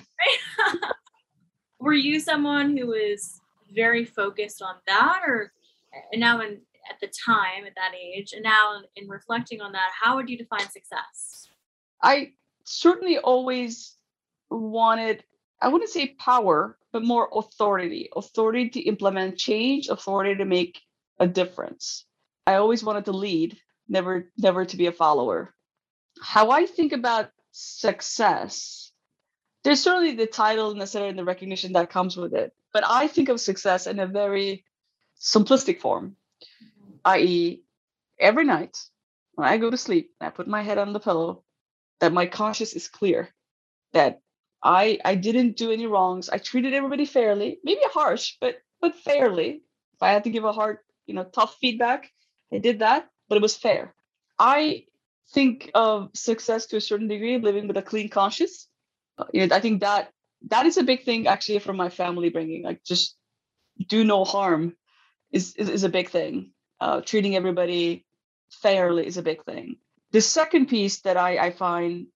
[SPEAKER 3] Were you someone who was very focused on that, or now at the time, at that age, and now in reflecting on that, how would you define success?
[SPEAKER 2] I certainly always wanted, I wouldn't say power, but more authority to implement change, authority to make a difference. I always wanted to lead, never to be a follower. How I think about success, there's certainly the title necessary and the recognition that comes with it, but I think of success in a very simplistic form, i.e., every night when I go to sleep and I put my head on the pillow, that my conscience is clear, that I didn't do any wrongs. I treated everybody fairly, maybe harsh, but fairly. If I had to give a hard, tough feedback, I did that, but it was fair. I think of success to a certain degree, living with a clean conscience. I think that is a big thing actually from my family bringing, like just do no harm is a big thing. Treating everybody fairly is a big thing. The second piece that I find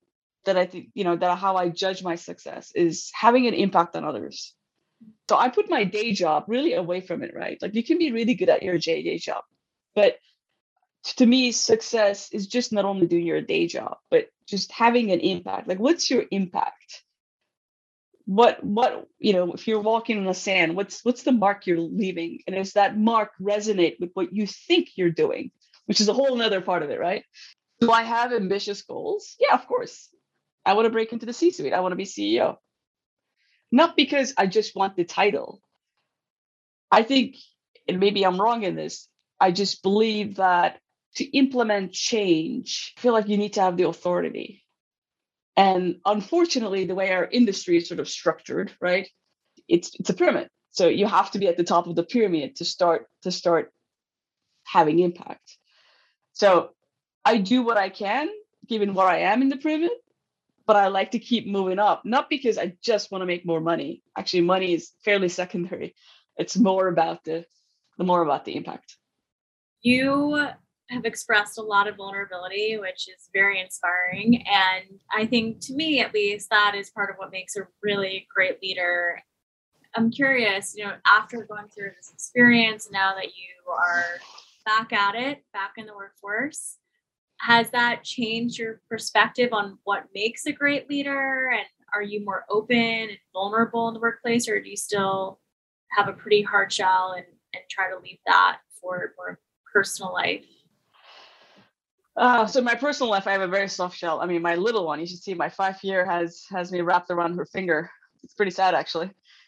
[SPEAKER 2] that I think, that how I judge my success is having an impact on others. So I put my day job really away from it, right? Like you can be really good at your day job, but to me, success is just not only doing your day job, but just having an impact. Like, what's your impact? What if you're walking in the sand, what's the mark you're leaving? And does that mark resonate with what you think you're doing, which is a whole nother part of it, right? Do I have ambitious goals? Yeah, of course. I want to break into the C-suite. I want to be CEO. Not because I just want the title. I think, and maybe I'm wrong in this, I just believe that to implement change, I feel like you need to have the authority. And unfortunately, the way our industry is sort of structured, right? It's a pyramid. So you have to be at the top of the pyramid to start having impact. So I do what I can, given where I am in the pyramid, but I like to keep moving up, not because I just want to make more money. Actually, money is fairly secondary. It's more about the impact.
[SPEAKER 3] You have expressed a lot of vulnerability, which is very inspiring. And I think, to me at least, that is part of what makes a really great leader. I'm curious, after going through this experience, now that you are back at it, back in the workforce, has that changed your perspective on what makes a great leader? And are you more open and vulnerable in the workplace, or do you still have a pretty hard shell and try to leave that for more personal life?
[SPEAKER 2] So my personal life, I have a very soft shell. I mean, my little one, you should see my 5-year has me wrapped around her finger. It's pretty sad, actually.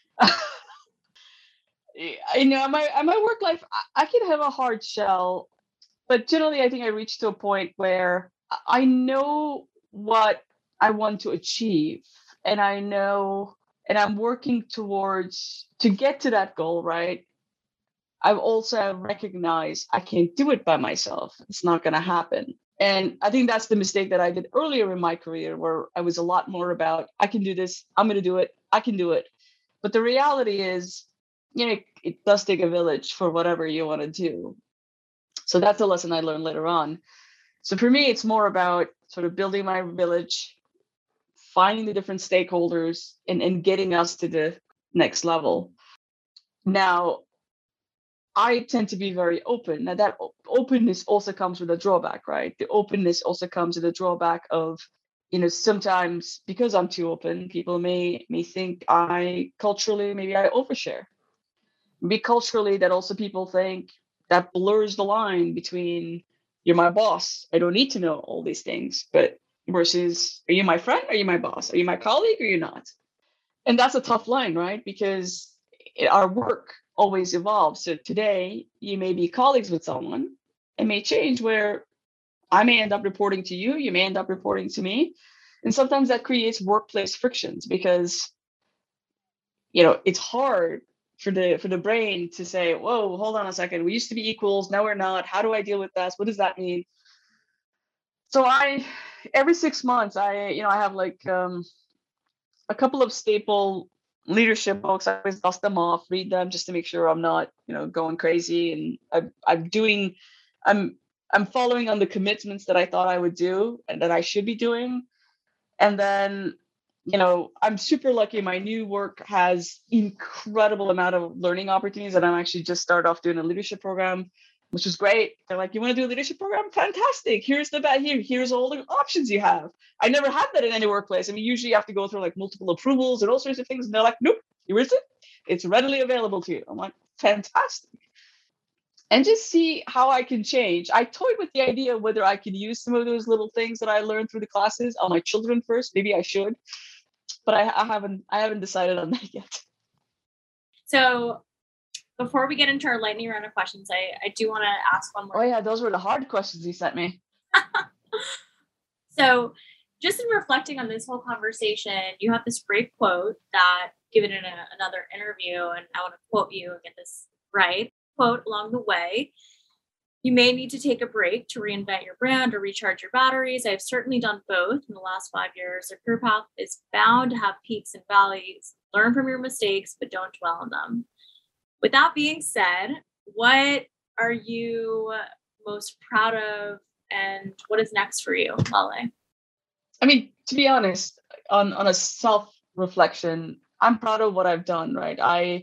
[SPEAKER 2] My work life, I can have a hard shell, but generally I think I reached to a point where I know what I want to achieve, and I know, and I'm working towards to get to that goal, right? I've also recognized I can't do it by myself. It's not going to happen. And I think that's the mistake that I did earlier in my career, where I was a lot more about, I can do this, I'm going to do it, I can do it. But the reality is, it does take a village for whatever you want to do. So that's a lesson I learned later on. So for me, it's more about sort of building my village, finding the different stakeholders, and getting us to the next level. Now, I tend to be very open. Now, that openness also comes with a drawback, right? The openness also comes with a drawback of, sometimes because I'm too open, people may think culturally, maybe I overshare. Maybe culturally, that also people think that blurs the line between, you're my boss, I don't need to know all these things, but versus, are you my friend? Are you my boss? Are you my colleague? Or you're not? And that's a tough line, right? Because our work always evolves. So today you may be colleagues with someone. It may change where I may end up reporting to you, you may end up reporting to me. And sometimes that creates workplace frictions because, it's hard for the brain to say, whoa, hold on a second. We used to be equals. Now we're not. How do I deal with this? What does that mean? So every 6 months, I have like a couple of staple leadership books. I always dust them off, read them just to make sure I'm not, going crazy. And I'm following on the commitments that I thought I would do and that I should be doing. And then, I'm super lucky. My new work has incredible amount of learning opportunities, and I'm actually just started off doing a leadership program, which is great. They're like, you want to do a leadership program? Fantastic. Here's here's all the options you have. I never had that in any workplace. I mean, usually you have to go through like multiple approvals and all sorts of things. And they're like, nope, here is it. It's readily available to you. I'm like, fantastic. And just see how I can change. I toyed with the idea of whether I could use some of those little things that I learned through the classes on my children first. Maybe I should, but I haven't decided on that yet.
[SPEAKER 3] So before we get into our lightning round of questions, I do want to ask one more.
[SPEAKER 2] Oh yeah, those were the hard questions you sent me.
[SPEAKER 3] So just in reflecting on this whole conversation, you have this great quote that given in another interview, and I want to quote you and get this right. Quote, along the way, you may need to take a break to reinvent your brand or recharge your batteries. I've certainly done both in the last 5 years. A career path is bound to have peaks and valleys. Learn from your mistakes, but don't dwell on them. With that being said, what are you most proud of and what is next for you, Lale?
[SPEAKER 2] I mean, to be honest, on a self-reflection, I'm proud of what I've done, right?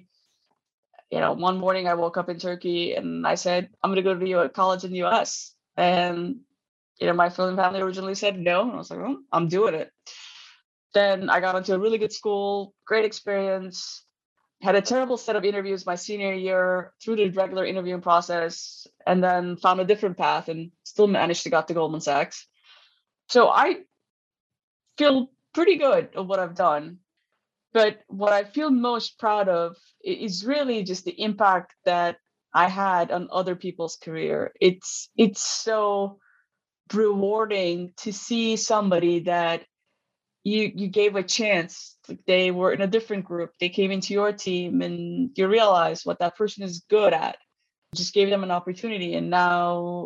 [SPEAKER 2] One morning I woke up in Turkey and I said, I'm going to go to college in the US. And, my family originally said no. And I was like, well, I'm doing it. Then I got into a really good school, great experience, had a terrible set of interviews my senior year through the regular interviewing process, and then found a different path and still managed to get to Goldman Sachs. So I feel pretty good of what I've done. But what I feel most proud of is really just the impact that I had on other people's career. It's so rewarding to see somebody that you gave a chance. Like, they were in a different group, they came into your team, and you realize what that person is good at. Just gave them an opportunity, and now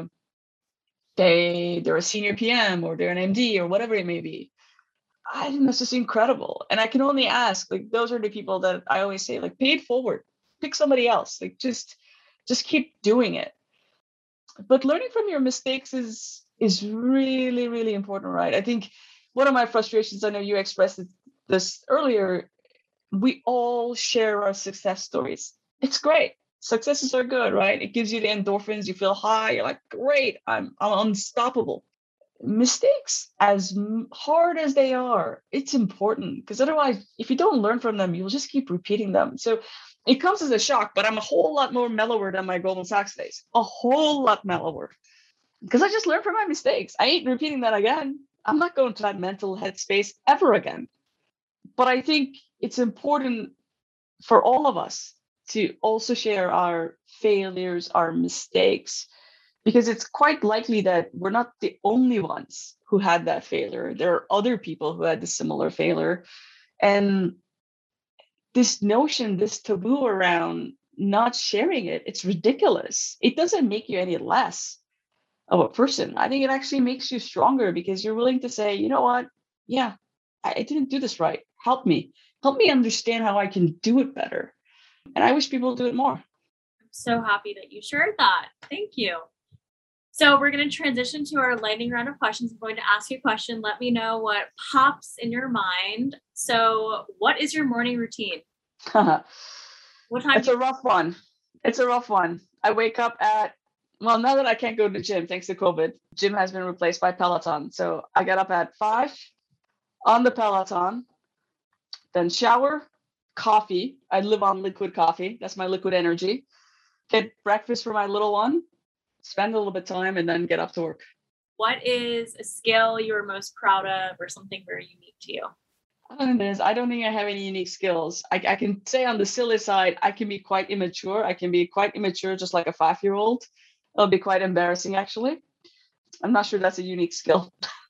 [SPEAKER 2] they're a senior PM or they're an MD or whatever it may be. I think that's just incredible. And I can only ask, like, those are the people that I always say, like, pay it forward, pick somebody else, like, just keep doing it. But learning from your mistakes is really, really important, right? I think one of my frustrations, I know you expressed this earlier, we all share our success stories. It's great. Successes are good, right? It gives you the endorphins, you feel high, you're like, great, I'm unstoppable. Mistakes, as hard as they are, it's important, because otherwise, if you don't learn from them, you'll just keep repeating them. So it comes as a shock, but I'm a whole lot more mellower than my Goldman Sachs days, a whole lot mellower, because I just learned from my mistakes. I ain't repeating that again. I'm not going to that mental headspace ever again. But I think it's important for all of us to also share our failures, our mistakes, because it's quite likely that we're not the only ones who had that failure. There are other people who had the similar failure. And this notion, this taboo around not sharing it, it's ridiculous. It doesn't make you any less of a person. I think it actually makes you stronger, because you're willing to say, you know what? Yeah, I didn't do this right. Help me. Help me understand how I can do it better. And I wish people would do it more.
[SPEAKER 3] I'm so happy that you shared that. Thank you. So we're going to transition to our lightning round of questions. I'm going to ask you a question. Let me know what pops in your mind. So what is your morning routine?
[SPEAKER 2] What time? It's a rough one. I wake up at, well, now that I can't go to the gym, thanks to COVID, gym has been replaced by Peloton. So I get up at 5 on the Peloton, then shower, coffee. I live on liquid coffee. That's my liquid energy. Get breakfast for my little one, spend a little bit of time, and then get up to work.
[SPEAKER 3] What is a skill you're most proud of, or something very unique to you?
[SPEAKER 2] I don't think I have any unique skills. I can say on the silly side, I can be quite immature. I can be quite immature, just like a 5-year-old. It'll be quite embarrassing, actually. I'm not sure that's a unique skill.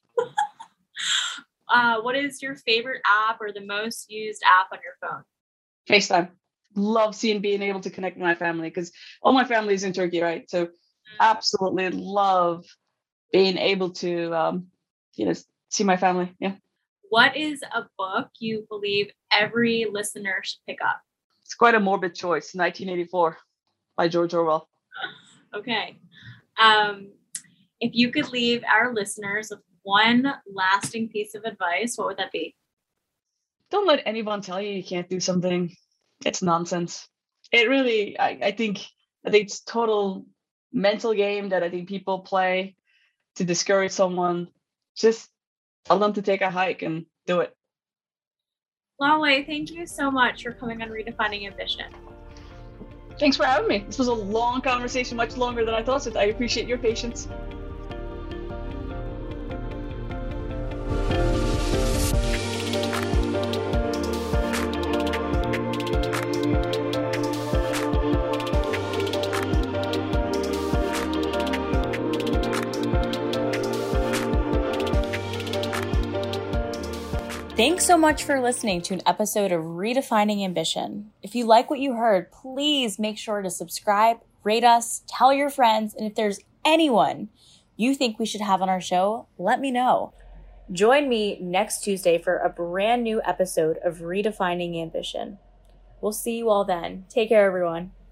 [SPEAKER 3] What is your favorite app or the most used app on your phone?
[SPEAKER 2] FaceTime. Love being able to connect with my family, because all my family is in Turkey, right? So absolutely love being able to, see my family. Yeah.
[SPEAKER 3] What is a book you believe every listener should pick up?
[SPEAKER 2] It's quite a morbid choice. 1984 by George Orwell.
[SPEAKER 3] Okay. If you could leave our listeners with one lasting piece of advice, what would that be?
[SPEAKER 2] Don't let anyone tell you you can't do something. It's nonsense. It really, I think it's total mental game that I think people play to discourage someone. Just tell them to take a hike and do it.
[SPEAKER 3] Lale, thank you so much for coming on Redefining Ambition.
[SPEAKER 2] Thanks for having me. This was a long conversation, much longer than I thought, so I appreciate your patience.
[SPEAKER 1] Thanks so much for listening to an episode of Redefining Ambition. If you like what you heard, please make sure to subscribe, rate us, tell your friends, and if there's anyone you think we should have on our show, let me know. Join me next Tuesday for a brand new episode of Redefining Ambition. We'll see you all then. Take care, everyone.